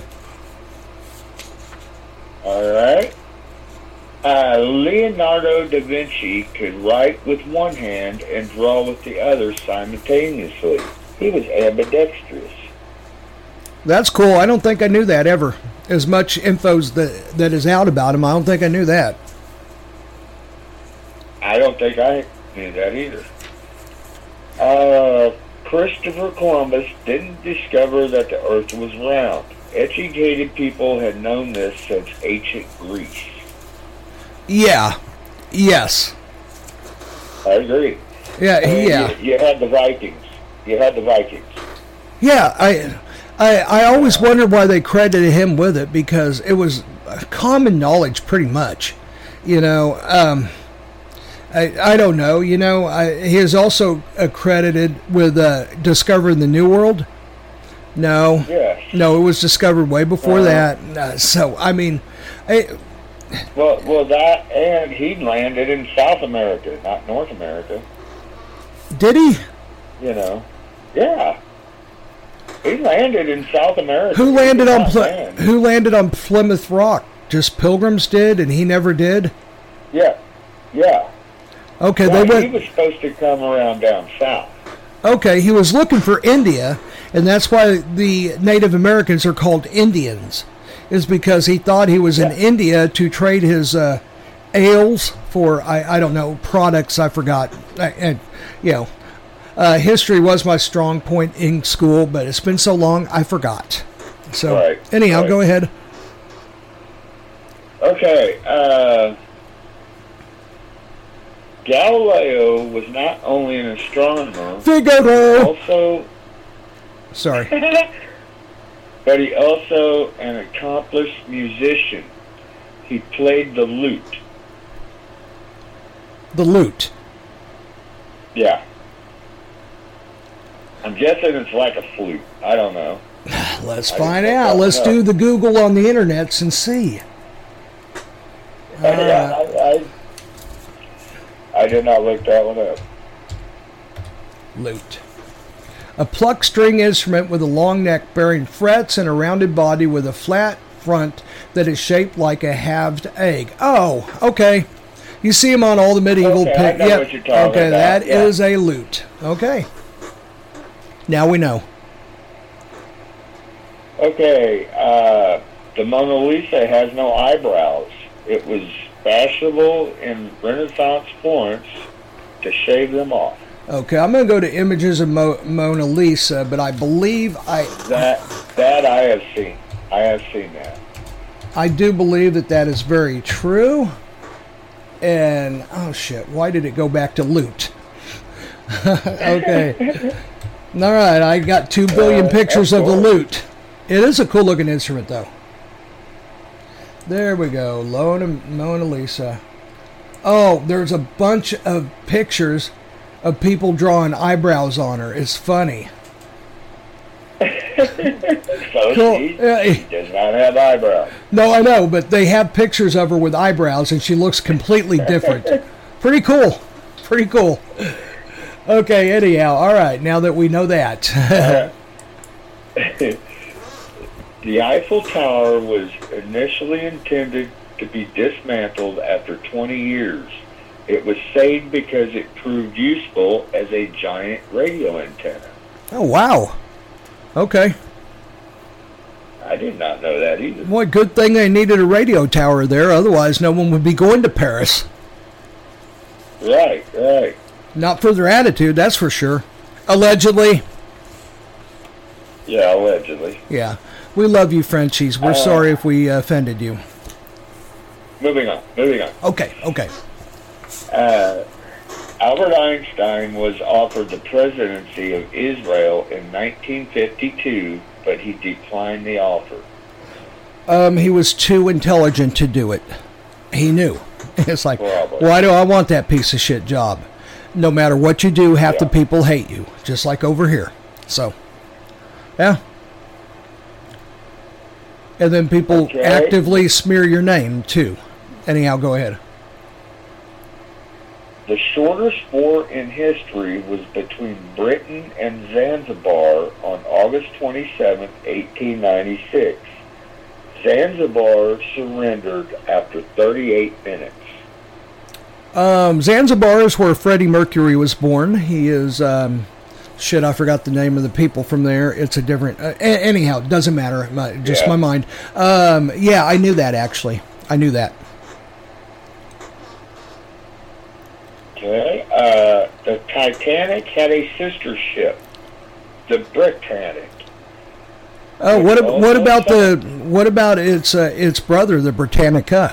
All right. Uh, Leonardo da Vinci could write with one hand and draw with the other simultaneously. He was ambidextrous. That's cool. I don't think I knew that ever. As much info that that is out about him, I don't think I knew that. I don't think I knew that either. Uh, Christopher Columbus didn't discover that the earth was round. Educated people had known this since ancient Greece. Yeah. Yes. I agree. Yeah. And Yeah. You, you had the Vikings. You had the Vikings. Yeah. I, I, I always wondered why they credited him with it because it was common knowledge, pretty much. You know. Um, I, I don't know. You know. I, he is also accredited with uh, discovering the New World. No. Yes. No, it was discovered way before Uh, that. Uh, so I mean, I, Well, well, that and he landed in South America, not North America. did he? You know, yeah, he landed in South America. Who landed He did on not Pl- land. Who landed on Plymouth Rock? Just pilgrims did, and he never did? Yeah, yeah. Okay, well, they went... He was supposed to come around down south. Okay, he was looking for India, and that's why the Native Americans are called Indians, is because he thought he was yeah. in India to trade his uh, ales for, I, I don't know, products, I forgot. I, and, you know, uh, history was my strong point in school, but it's been so long, I forgot. So, right, anyhow, right. go ahead. Okay, uh... Galileo was not only an astronomer, Figaro. also sorry, but he also an accomplished musician. He played the lute. The lute. Yeah. I'm guessing it's like a flute. I don't know. Let's I find out. Let's know. do the Google on the internets and see. Uh, yeah, I, I I did not look that one up. Lute. A plucked string instrument with a long neck bearing frets and a rounded body with a flat front that is shaped like a halved egg. Oh, okay. You see them on all the medieval okay, pic- I know yep. what you're talking Okay, about. that yeah. is a lute. Okay. Now we know. Okay, uh, the Mona Lisa has no eyebrows. It was fashionable in Renaissance Florence to shave them off. Okay, I'm going to go to images of Mo- Mona Lisa, but I believe I... That, that I have seen. I have seen that. I do believe that that is very true. And, oh shit, why did it go back to lute? Okay. All right, I got two billion uh, pictures of the lute. It is a cool looking instrument, though. There we go, Mona, Mona Lisa. Oh, there's a bunch of pictures of people drawing eyebrows on her. It's funny. So cool. she, she does not have eyebrows. No, I know, but they have pictures of her with eyebrows, and she looks completely different. Pretty cool. Pretty cool. Okay, anyhow, all right, now that we know that. uh, the Eiffel Tower was initially intended to be dismantled after twenty years. It was saved because it proved useful as a giant radio antenna. Oh, wow. Okay. I did not know that either. Boy, good thing they needed a radio tower there. Otherwise, no one would be going to Paris. Right, right. Not for their attitude, that's for sure. Allegedly. Yeah, allegedly. Yeah. We love you, Frenchies. We're uh, sorry if we offended you. Moving on, moving on. Okay, okay. Uh, Albert Einstein was offered the presidency of Israel in nineteen fifty-two, but he declined the offer. Um, he was too intelligent to do it. He knew. It's like, Probably. Why do I want that piece of shit job? No matter what you do, half yeah. the people hate you, just like over here. So, yeah. And then people okay. actively smear your name, too. Anyhow, go ahead. The shortest war in history was between Britain and Zanzibar on August twenty-seventh, eighteen ninety-six. Zanzibar surrendered after thirty-eight minutes. Um, Zanzibar is where Freddie Mercury was born. He is, um, shit, I forgot the name of the people from there. It's a different, uh, a- anyhow, it doesn't matter. My, just yeah. my mind. Um, yeah, I knew that, actually. I knew that. Okay. Uh, the Titanic had a sister ship, the Britannic. Oh, what what about the what about its uh, its brother, the Britannica?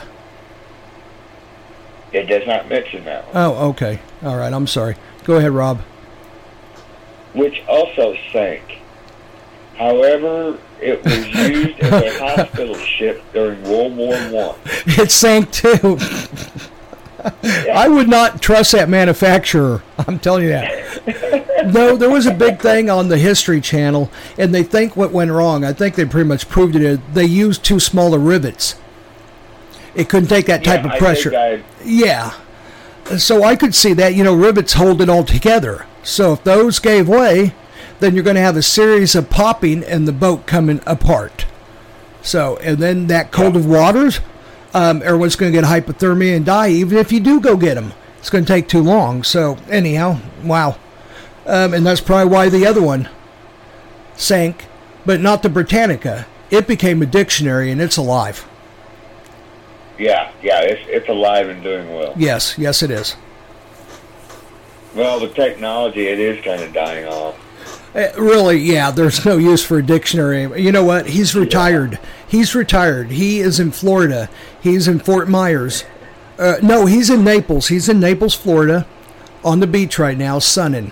It does not mention that one. Oh, okay. All right. I'm sorry. Go ahead, Rob. Which also sank. However, it was used as a hospital ship during World War One. It sank too. Yeah. I would not trust that manufacturer. I'm telling you that. No, there was a big thing on the History Channel, and they think what went wrong. I think they pretty much proved it. They used too small of rivets. It couldn't take that type yeah, of pressure. I think I... Yeah. So I could see that. You know, rivets hold it all together. So if those gave way, then you're going to have a series of popping and the boat coming apart. So, and then that cold yeah. of waters, Um, everyone's going to get hypothermia and die, even if you do go get them. It's going to take too long. So anyhow, wow. Um, and that's probably why the other one sank, but not the Britannica. It became a dictionary, and it's alive. Yeah, yeah, it's, it's alive and doing well. Yes, yes it is. Well, the technology, it is kind of dying off. Uh, really, yeah, there's no use for a dictionary. You know what? He's retired. Yeah. He's retired. He is in Florida. He's in Fort Myers. Uh, no, he's in Naples. He's in Naples, Florida, on the beach right now, sunning.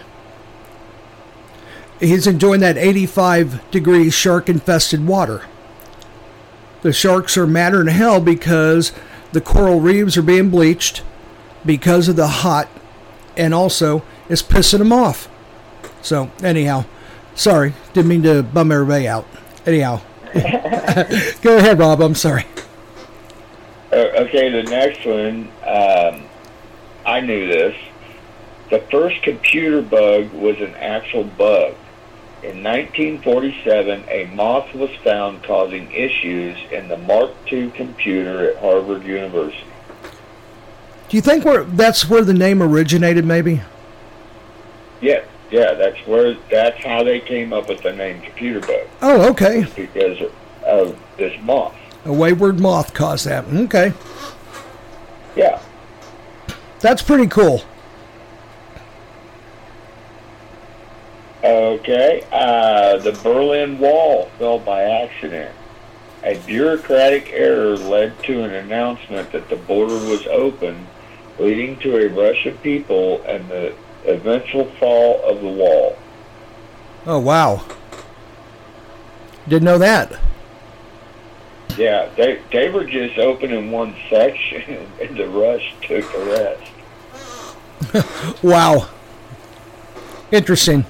He's enjoying that eighty-five degree shark-infested water. The sharks are madder than hell because the coral reefs are being bleached because of the hot, and also it's pissing them off. So, anyhow, sorry, didn't mean to bum everybody out. Anyhow, go ahead, Rob, I'm sorry. Uh, okay, the next one, um, I knew this. The first computer bug was an actual bug. In nineteen forty-seven, a moth was found causing issues in the Mark two computer at Harvard University. Do you think we're, that's where the name originated, maybe? Yeah, yeah, that's where, that's how they came up with the name computer bug. Oh, okay. Because of this moth. A wayward moth caused that. Okay. Yeah. That's pretty cool. Okay. Uh, the Berlin Wall fell by accident. A bureaucratic error led to an announcement that the border was open, leading to a rush of people and the eventual fall of the wall. Oh, wow. Didn't know that. Yeah, they they were just opening one section, and the rush took the rest. Wow. Interesting.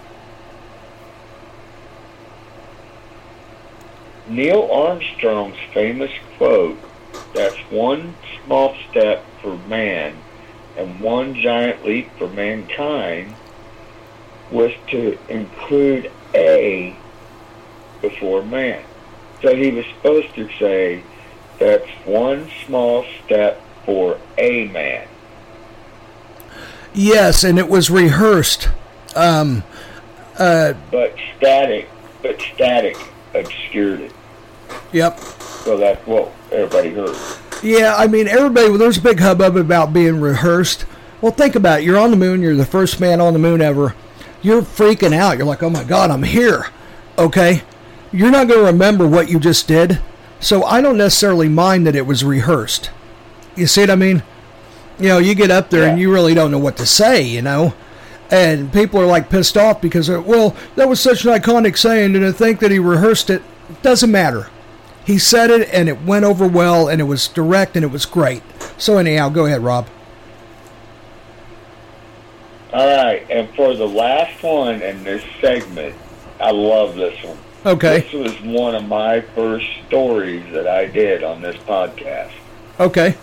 Neil Armstrong's famous quote, "That's one small step for man and one giant leap for mankind," was to include A before man. So he was supposed to say, that's one small step for a man. Yes, and it was rehearsed. Um, uh, but static, but static obscured it. Yep. So that's what everybody heard. Yeah, I mean, everybody, well, there's a big hubbub about being rehearsed. Well, think about it. You're on the moon. You're the first man on the moon ever. You're freaking out. You're like, oh, my God, I'm here. Okay? You're not going to remember what you just did. So I don't necessarily mind that it was rehearsed. You see what I mean? You know, you get up there yeah. and you really don't know what to say, you know? And people are like pissed off because, well, that was such an iconic saying, and to think that he rehearsed it, doesn't matter. He said it, and it went over well, and it was direct, and it was great. So anyhow, go ahead, Rob. All right, and for the last one in this segment, I love this one. Okay. This was one of my first stories that I did on this podcast. Okay.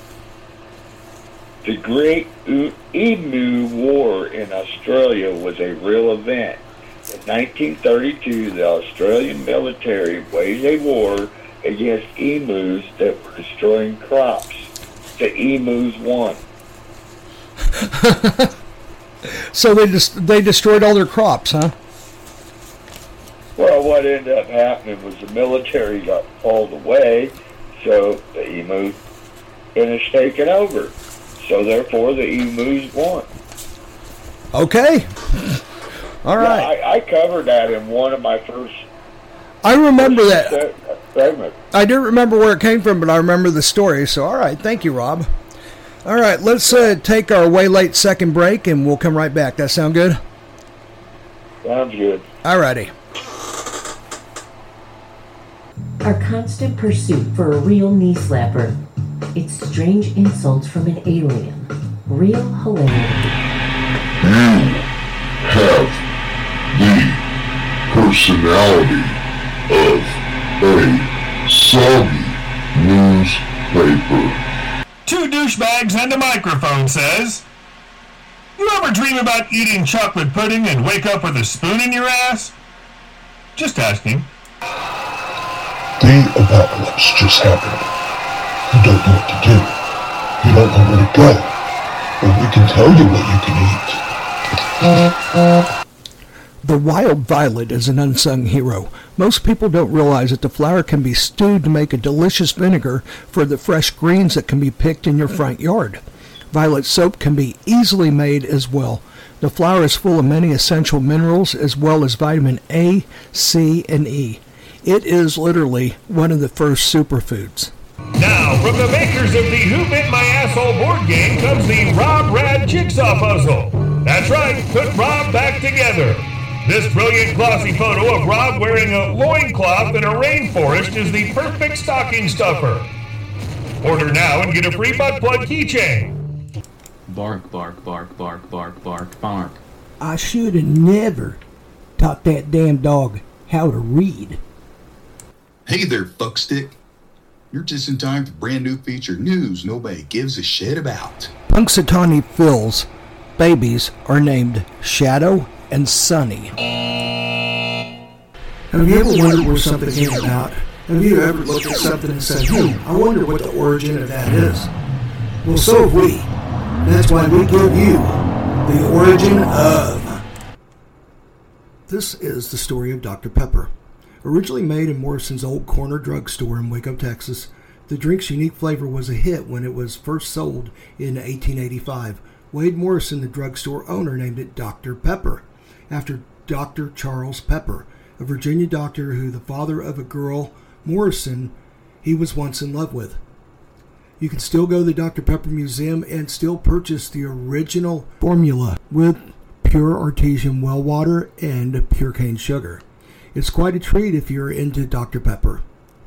The Great Emu War in Australia was a real event. In nineteen thirty-two, the Australian military waged a war against emus that were destroying crops. The emus won. So they just they destroyed all their crops, huh? Well, what ended up happening was the military got pulled away, so the emu finished taking over. So therefore, the emus won. Okay. All right. Yeah, I, I covered that in one of my first. I remember first that. segment. I didn't remember where it came from, but I remember the story. So, all right. Thank you, Rob. All right. Let's uh, take our way late second break, and we'll come right back. That sound good? Sounds good. All righty. Our constant pursuit for a real knee slapper. It's strange insults from an alien. Real hilarity. You have the personality of a soggy newspaper. Two douchebags and a microphone says, you ever dream about eating chocolate pudding and wake up with a spoon in your ass? Just asking. The apocalypse just happened. You don't know what to do. You don't know where to go. But we can tell you what you can eat. The wild violet is an unsung hero. Most people don't realize that the flower can be stewed to make a delicious vinegar for the fresh greens that can be picked in your front yard. Violet soap can be easily made as well. The flower is full of many essential minerals as well as vitamin A, C, and E. It is literally one of the first superfoods. Now, from the makers of the Who Bit My Asshole board game comes the Rob Rad Jigsaw Puzzle. That's right, put Rob back together. This brilliant glossy photo of Rob wearing a loincloth in a rainforest is the perfect stocking stuffer. Order now and get a free butt plug keychain. Bark, bark, bark, bark, bark, bark, bark. I should have never taught that damn dog how to read. Hey there, fuckstick. You're just in time for brand new feature news nobody gives a shit about. Punxsutawney Phil's babies are named Shadow and Sunny. Have you ever wondered where something came about? Have you ever looked at something and said, hmm, I wonder what the origin of that is? Well, so have we. That's why we give you the origin of. This is the story of Doctor Pepper. Originally made in Morrison's old corner drugstore in Waco, Texas, the drink's unique flavor was a hit when it was first sold in eighteen eighty-five. Wade Morrison, the drugstore owner, named it Doctor Pepper, after Doctor Charles Pepper, a Virginia doctor who the father of a girl, Morrison, he was once in love with. You can still go to the Doctor Pepper Museum and still purchase the original formula with pure artesian well water and pure cane sugar. It's quite a treat if you're into Doctor Pepper.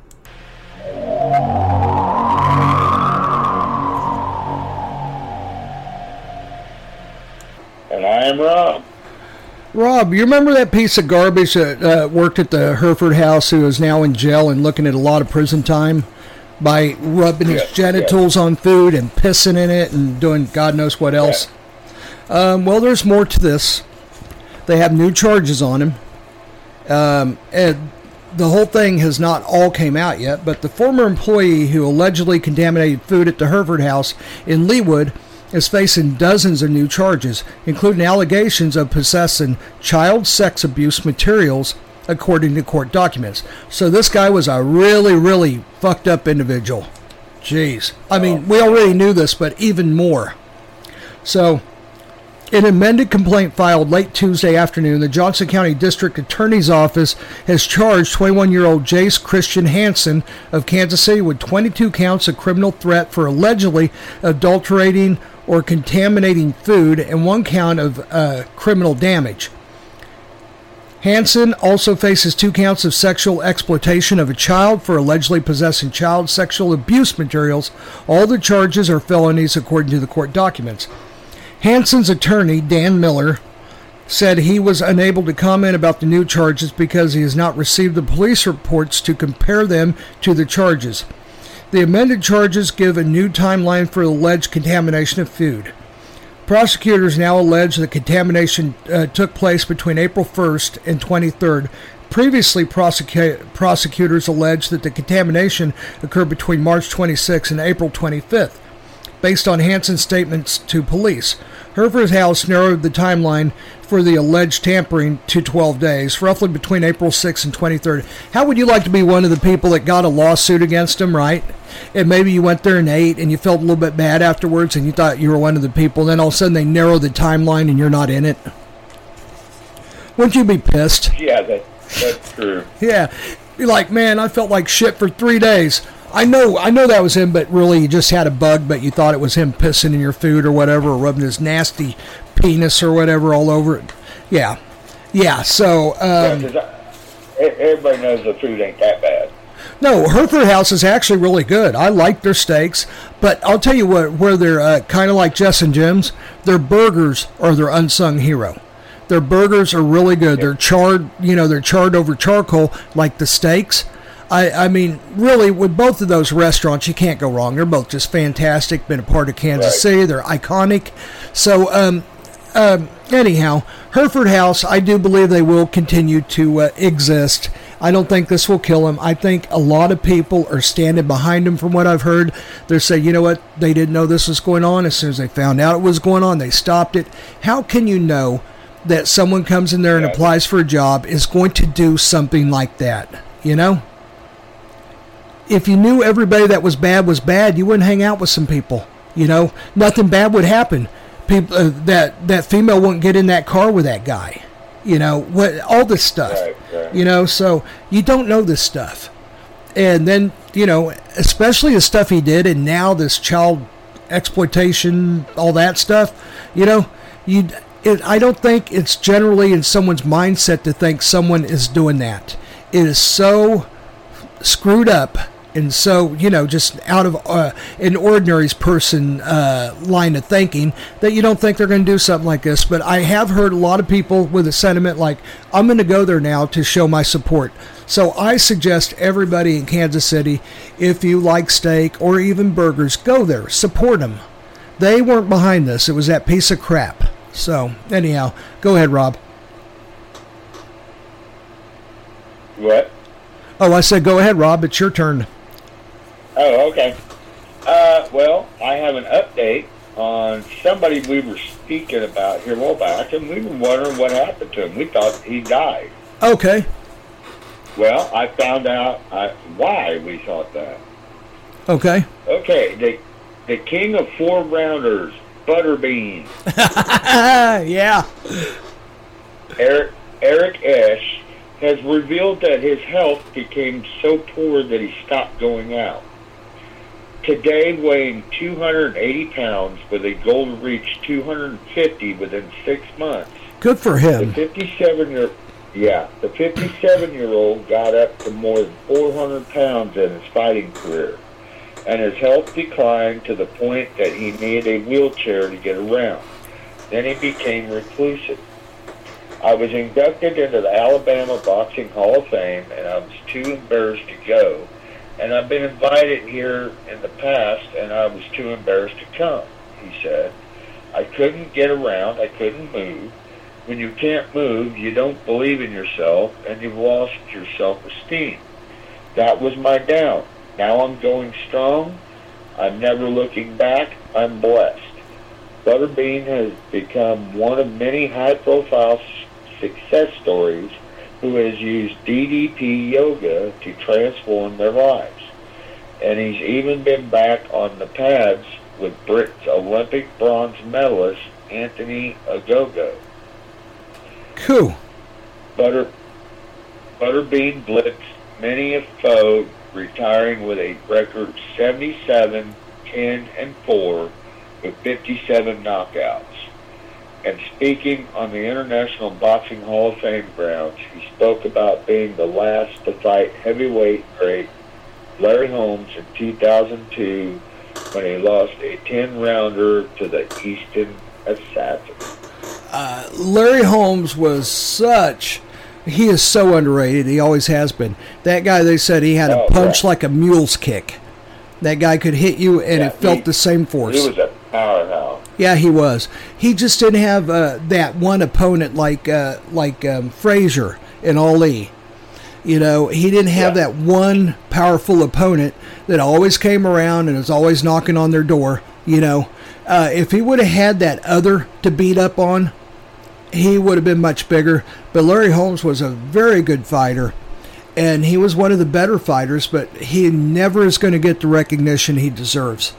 And I am Rob. Rob, you remember that piece of garbage that uh, worked at the Hereford House who is now in jail and looking at a lot of prison time by rubbing his yes, genitals yes. on food and pissing in it and doing God knows what else? Yeah. Um, well, there's more to this. They have new charges on him. Um, and the whole thing has not all came out yet, but the former employee who allegedly contaminated food at the Hereford House in Leawood is facing dozens of new charges, including allegations of possessing child sex abuse materials, according to court documents. So this guy was a really, really fucked up individual. Jeez. I mean, we already knew this, but even more. So, an amended complaint filed late Tuesday afternoon, the Johnson County District Attorney's Office has charged twenty-one-year-old Jace Christian Hansen of Kansas City with twenty-two counts of criminal threat for allegedly adulterating or contaminating food and one count of uh, criminal damage. Hansen also faces two counts of sexual exploitation of a child for allegedly possessing child sexual abuse materials. All the charges are felonies according to the court documents. Hansen's attorney, Dan Miller, said he was unable to comment about the new charges because he has not received the police reports to compare them to the charges. The amended charges give a new timeline for alleged contamination of food. Prosecutors now allege the contamination uh, took place between April first and twenty-third. Previously, prosecu- prosecutors alleged that the contamination occurred between March twenty-sixth and April twenty-fifth. Based on Hansen's statements to police, Hereford House narrowed the timeline for the alleged tampering to twelve days, roughly between April sixth and twenty-third. How would you like to be one of the people that got a lawsuit against him, right? And maybe you went there and ate and you felt a little bit bad afterwards and you thought you were one of the people, then all of a sudden they narrow the timeline and you're not in it? Wouldn't you be pissed? Yeah, that, that's true. Yeah. You're like, man, I felt like shit for three days. I know I know that was him, but really you just had a bug, but you thought it was him pissing in your food or whatever, or rubbing his nasty penis or whatever all over it. Yeah. Yeah, so... Um, yeah, I, everybody knows the food ain't that bad. No, Hereford House is actually really good. I like their steaks, but I'll tell you what, where they're uh, kind of like Jess and Jim's, their burgers are their unsung hero. Their burgers are really good. They're charred, you know, they're charred over charcoal like the steaks. I, I mean, really, with both of those restaurants, you can't go wrong. They're both just fantastic, been a part of Kansas right. City. They're iconic. So, um, um, anyhow, Hereford House, I do believe they will continue to uh, exist. I don't think this will kill him. I think a lot of people are standing behind him from what I've heard. They're saying, you know what, they didn't know this was going on. As soon as they found out it was going on, they stopped it. How can you know that someone comes in there and applies for a job is going to do something like that, you know? If you knew everybody that was bad was bad, you wouldn't hang out with some people, you know? Nothing bad would happen. People uh, that that female wouldn't get in that car with that guy, you know? What all this stuff, Right, right. you know? So you don't know this stuff. And then, you know, especially the stuff he did, and now this child exploitation, all that stuff, you know, you. It, I don't think it's generally in someone's mindset to think someone is doing that. It is so screwed up and so, you know, just out of uh, an ordinary person uh, line of thinking that you don't think they're going to do something like this. But I have heard a lot of people with a sentiment like, I'm going to go there now to show my support. So I suggest everybody in Kansas City, if you like steak or even burgers, go there, support them. They weren't behind this. It was that piece of crap. So, anyhow, go ahead, Rob. What? Oh, I said go ahead, Rob. It's your turn. Oh, okay. Uh, well, I have an update on somebody we were speaking about here a while back, and we were wondering what happened to him. We thought he died. Okay. Well, I found out uh, why we thought that. Okay. Okay, the, the king of four-rounders, Butterbean. Yeah. Eric, Eric Esch has revealed that his health became so poor that he stopped going out. Today, weighing two hundred eighty pounds with a goal to reach two hundred fifty within six months. Good for him. The fifty-seven year, yeah, the fifty-seven-year-old got up to more than four hundred pounds in his fighting career, and his health declined to the point that he needed a wheelchair to get around. Then he became reclusive. I was inducted into the Alabama Boxing Hall of Fame, and I was too embarrassed to go. And I've been invited here in the past, and I was too embarrassed to come, he said. I couldn't get around. I couldn't move. When you can't move, you don't believe in yourself, and you've lost your self-esteem. That was my down. Now I'm going strong. I'm never looking back. I'm blessed. Butterbean has become one of many high-profile success stories who has used D D P yoga to transform their lives. And he's even been back on the pads with Britain's Olympic bronze medalist Anthony Ogogo. Cool. Butter, Butterbean blitzed many a foe, retiring with a record seventy-seven, ten, and four with fifty-seven knockouts. And speaking on the International Boxing Hall of Fame grounds, he spoke about being the last to fight heavyweight great Larry Holmes in two thousand two when he lost a ten-rounder to the Easton Assassin. Uh, Larry Holmes was such... He is so underrated. He always has been. That guy, they said he had a Oh, punch yeah. like a mule's kick. That guy could hit you, and Yeah, it felt he- the same force. He was a powerhouse. Yeah, he was. He just didn't have uh, that one opponent like uh, like um, Frazier and Ali. You know, he didn't have that one powerful opponent that always came around and was always knocking on their door. You know, uh, if he would have had that other to beat up on, he would have been much bigger. But Larry Holmes was a very good fighter, and he was one of the better fighters, but he never is going to get the recognition he deserves.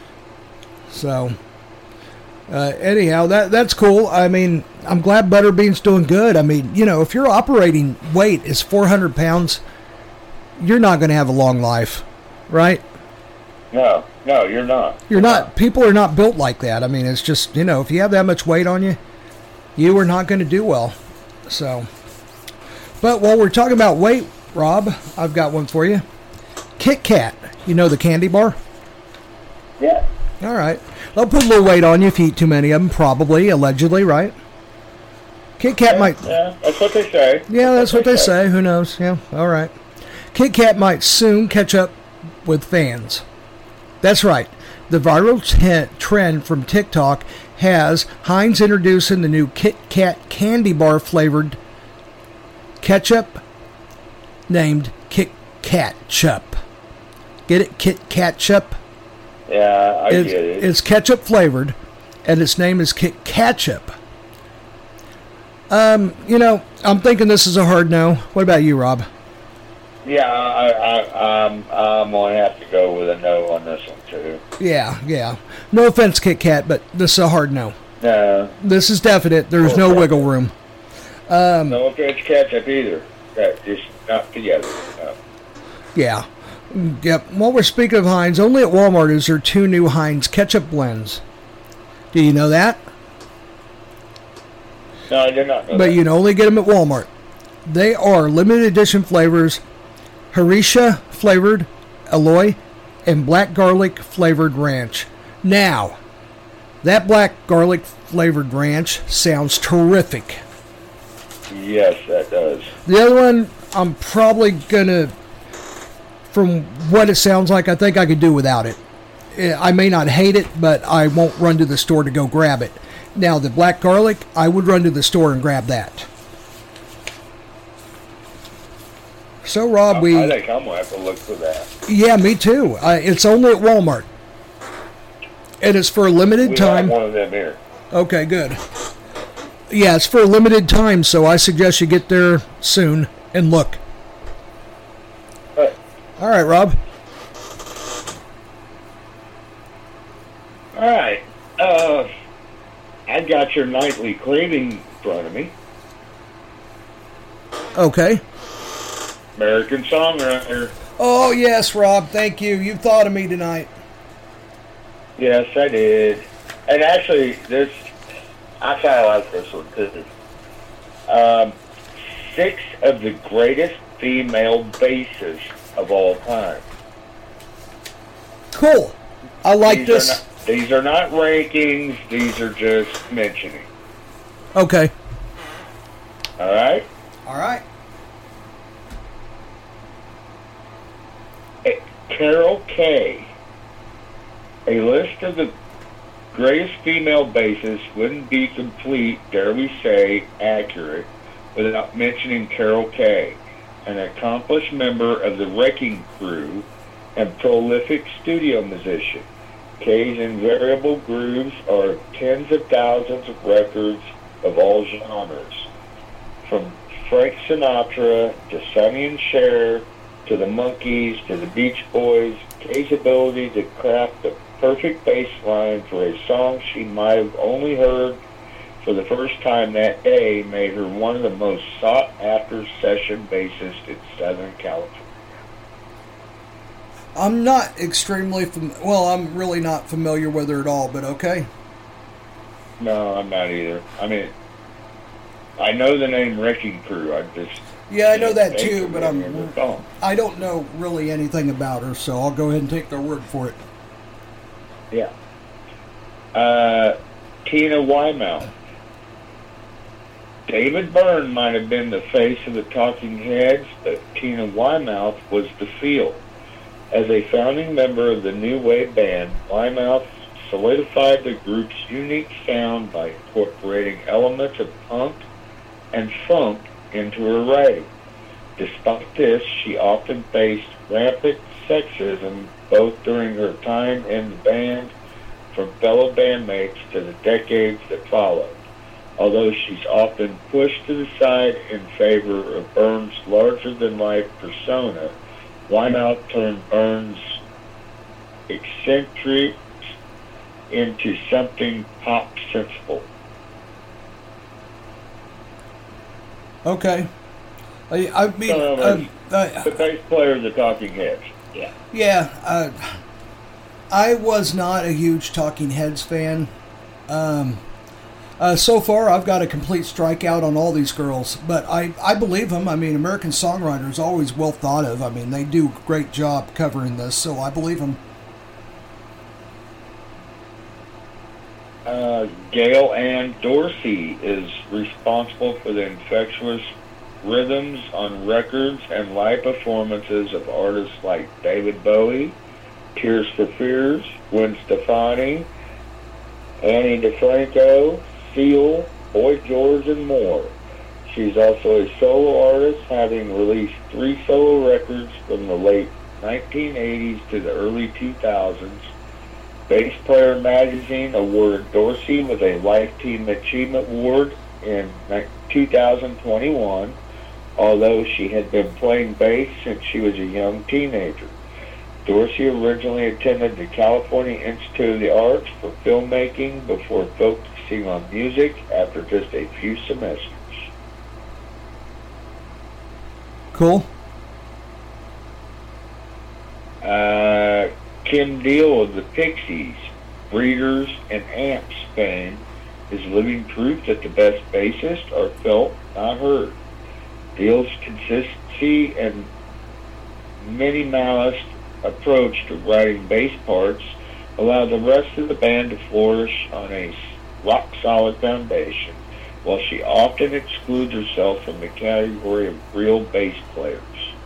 So, uh, anyhow, that that's cool. I mean, I'm glad Butterbean's doing good. I mean, you know, if your operating weight is four hundred pounds, you're not going to have a long life, right? No, no, you're not. You're not. People are not built like that. I mean, it's just, you know, if you have that much weight on you, you are not going to do well. So, but while we're talking about weight, Rob, I've got one for you. Kit Kat. You know the candy bar? Yeah. All right. They'll put a little weight on you if you eat too many of them, probably, allegedly, right? Kit Kat yeah, might... Yeah, that's what they say. Yeah, that's what they say. Who knows? Yeah, all right. Kit Kat might soon catch up with fans. That's right. The viral t- trend from TikTok has Heinz introducing the new Kit Kat candy bar flavored ketchup, named Kit Ketchup. Get it? Kit Ketchup? Yeah, I it's, get it. It's ketchup flavored, and its name is Kit Ketchup. Um, you know, I'm thinking this is a hard no. What about you, Rob? Yeah, I, I, I'm, I'm going to have to go with a no on this one, too. Yeah, yeah. No offense, Kit Kat, but this is a hard no. No. This is definite. There's no wiggle room. Um, no offense, ketchup either. That just not together. No. Yeah. Yep. While we're speaking of Heinz, only at Walmart is there two new Heinz ketchup blends. Do you know that? No, I did not know But that. you can only get them at Walmart. They are limited edition flavors, Harissa flavored Aloy and black garlic flavored ranch. Now, that black garlic flavored ranch sounds terrific. Yes, that does. The other one, I'm probably going to, from what it sounds like, I think I could do without it. I may not hate it, but I won't run to the store to go grab it. Now, the black garlic, I would run to the store and grab that. So, Rob, I, we... I think I'm going to have to look for that. Yeah, me too. Uh, it's only at Walmart. And it's for a limited we time. have one of them here. Okay, good. Yeah, it's for a limited time, so I suggest you get there soon and look. All right. All right, Rob. All right. Uh, I got your nightly craving in front of me. Okay. American Songwriter. Oh, yes, Rob. Thank you. You thought of me tonight. Yes, I did. And actually, this, I kind of like this one, too. Um, six of the greatest female basses of all time. Cool. I like these this. Are not, these are not rankings. These are just mentioning. Okay. All right? All right. Carol Kay. A list of the greatest female basses wouldn't be complete, dare we say, accurate, without mentioning Carol Kay, an accomplished member of the Wrecking Crew and prolific studio musician. Kay's invariable grooves are tens of thousands of records of all genres, from Frank Sinatra to Sonny and Cher to the Monkees to the Beach Boys. Kay's ability to craft the perfect bass line for a song she might have only heard for the first time that day made her one of the most sought-after session bassists in Southern California. I'm not extremely fam- well, I'm really not familiar with her at all, but okay. No, I'm not either. I mean, I know the name Wrecking Crew. I just Yeah, I know that too, but I'm phone. I don't know really anything about her, so I'll go ahead and take their word for it. Yeah. Uh, Tina Weymouth. David Byrne might have been the face of the Talking Heads, but Tina Weymouth was the feel. As a founding member of the New Wave band, Weymouth solidified the group's unique sound by incorporating elements of punk and funk into her writing. Despite this, she often faced rampant sexism both during her time in the band from fellow bandmates to the decades that followed. Although she's often pushed to the side in favor of Byrne's larger-than-life persona, Weymouth turned Byrne's eccentrics into something pop-sensible. Okay. I, I mean, So, uh, uh, the bass player of the Talking Heads. Yeah. yeah, uh, I was not a huge Talking Heads fan. Um, uh, so far, I've got a complete strikeout on all these girls, but I, I believe them. I mean, American Songwriter is always well thought of. I mean, they do a great job covering this, so I believe them. Uh, Gail Ann Dorsey is responsible for the infectious rhythms on records and live performances of artists like David Bowie, Tears for Fears, Gwen Stefani, Annie DeFranco, Seal, Boy George, and more. She's also a solo artist, having released three solo records from the late nineteen eighties to the early two thousands. Bass Player magazine awarded Dorsey with a Lifetime Achievement Award in two thousand twenty-one, although she had been playing bass since she was a young teenager. Dorsey originally attended the California Institute of the Arts for filmmaking before focusing on music after just a few semesters. Cool. Uh, Kim Deal of the Pixies, Breeders, and Amps fame is living proof that the best bassists are felt, not heard. Deal's consistency and minimalist approach to writing bass parts allowed the rest of the band to flourish on a rock-solid foundation, while she often excludes herself from the category of real bass players.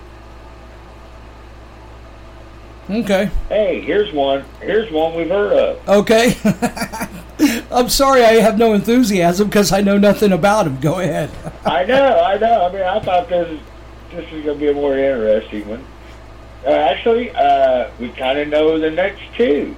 Okay. Hey, here's one. Here's one we've heard of. Okay. I'm sorry I have no enthusiasm because I know nothing about him. Go ahead. I know, I know. I mean, I thought this, this was going to be a more interesting one. Uh, actually, uh, we kind of know the next two.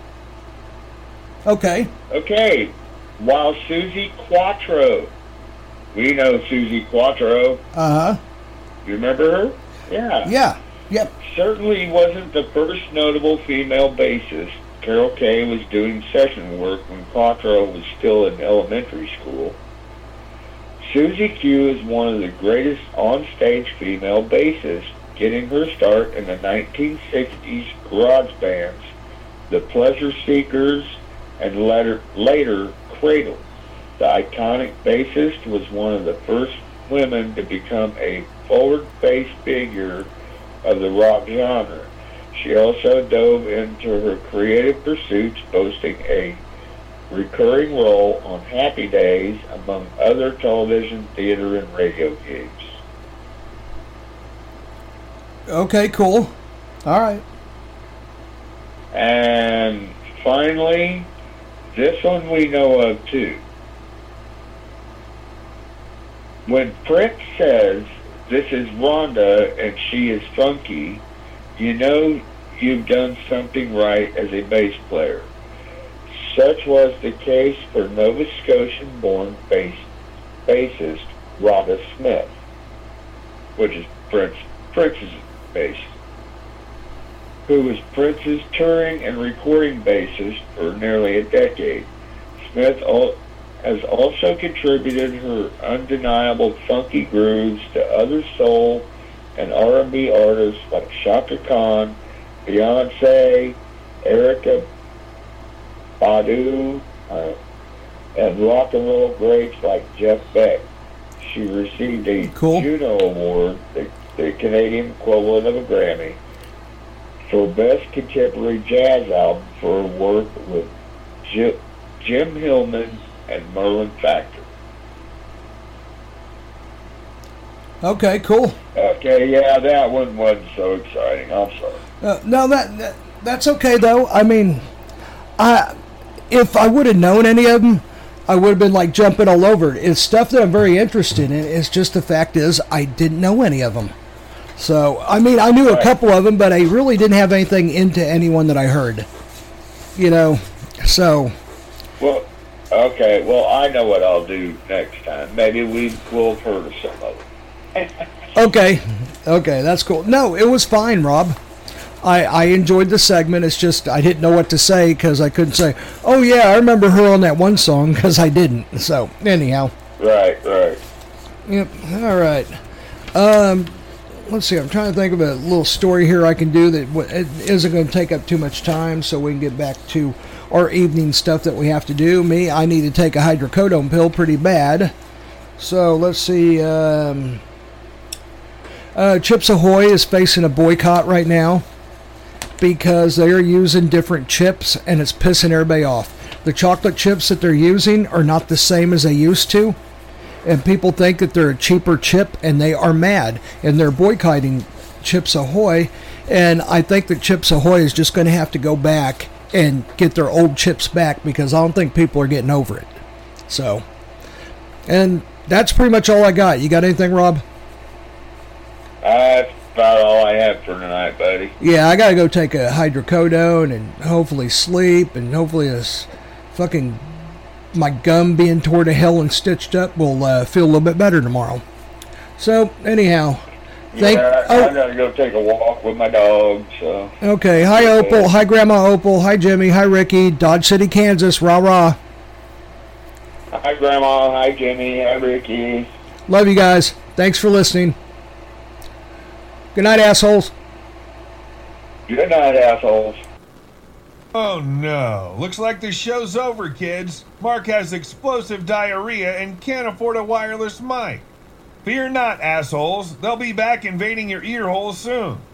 Okay. Okay. While Suzi Quatro, we know Suzi Quatro. Uh-huh. You remember her? Yeah. Yeah. Yep. Certainly wasn't the first notable female bassist. Carol Kay was doing session work when Quatro was still in elementary school. Susie Q is one of the greatest on-stage female bassists, getting her start in the nineteen sixties garage bands, the Pleasure Seekers, and later, later Cradle. The iconic bassist was one of the first women to become a forward bass figure of the rock genre. She also dove into her creative pursuits, boasting a recurring role on Happy Days, among other television, theater, and radio gigs. Okay, cool. All right. And finally, this one we know of too. When Prince says, "This is Rhonda and she is funky," you know you've done something right as a bass player. Such was the case for Nova Scotian-born bass, bassist Rhonda Smith, which is Prince, Prince's bass, who was Prince's touring and recording bassist for nearly a decade. Smith al- has also contributed her undeniable funky grooves to other soul and R and B artists like Chaka Khan, Beyonce, Erykah Badu, uh, and rock and roll greats like Jeff Beck. She received a cool. Juno Award, the, the Canadian equivalent of a Grammy, for Best Contemporary Jazz Album for her work with J- Jim Hillman and Merlin Factor. Okay, cool. Okay, yeah, that one wasn't so exciting. I'm sorry. Uh, no, that, that that's okay though. I mean, I if I would have known any of them, I would have been like jumping all over it. It's stuff that I'm very interested in. It's just the fact is I didn't know any of them. So I mean, I knew right. a couple of them, but I really didn't have anything into anyone that I heard. You know, so. Well, okay. Well, I know what I'll do next time. Maybe we will have heard of some of them. Okay, okay, that's cool. No, it was fine, Rob. I, I enjoyed the segment. It's just I didn't know what to say because I couldn't say, oh yeah, I remember her on that one song, because I didn't. So anyhow. Right, right. Yep. All right. Um, let's see. I'm trying to think of a little story here I can do that it isn't going to take up too much time, so we can get back to our evening stuff that we have to do. Me, I need to take a hydrocodone pill pretty bad. So let's see. Um, Uh, Chips Ahoy is facing a boycott right now because they are using different chips and it's pissing everybody off. The chocolate chips that they're using are not the same as they used to, and people think that they're a cheaper chip, and they are mad, and they're boycotting Chips Ahoy, and I think that Chips Ahoy is just going to have to go back and get their old chips back because I don't think people are getting over it. So, and that's pretty much all I got. You got anything, Rob? That's about all I have for tonight, buddy. Yeah, I gotta go take a hydrocodone and hopefully sleep, and hopefully this fucking my gum being tore to hell and stitched up will uh, feel a little bit better tomorrow. So anyhow, thank. Yeah, I, oh, I gotta go take a walk with my dog. So. Okay. Hi, Opal. Hi, Grandma Opal. Hi, Jimmy. Hi, Ricky. Dodge City, Kansas. Rah rah. Hi, Grandma. Hi, Jimmy. Hi, Ricky. Love you guys. Thanks for listening. Good night, assholes. Good night, assholes. Oh no, looks like the show's over, kids. Mark has explosive diarrhea and can't afford a wireless mic. Fear not, assholes. They'll be back invading your ear holes soon.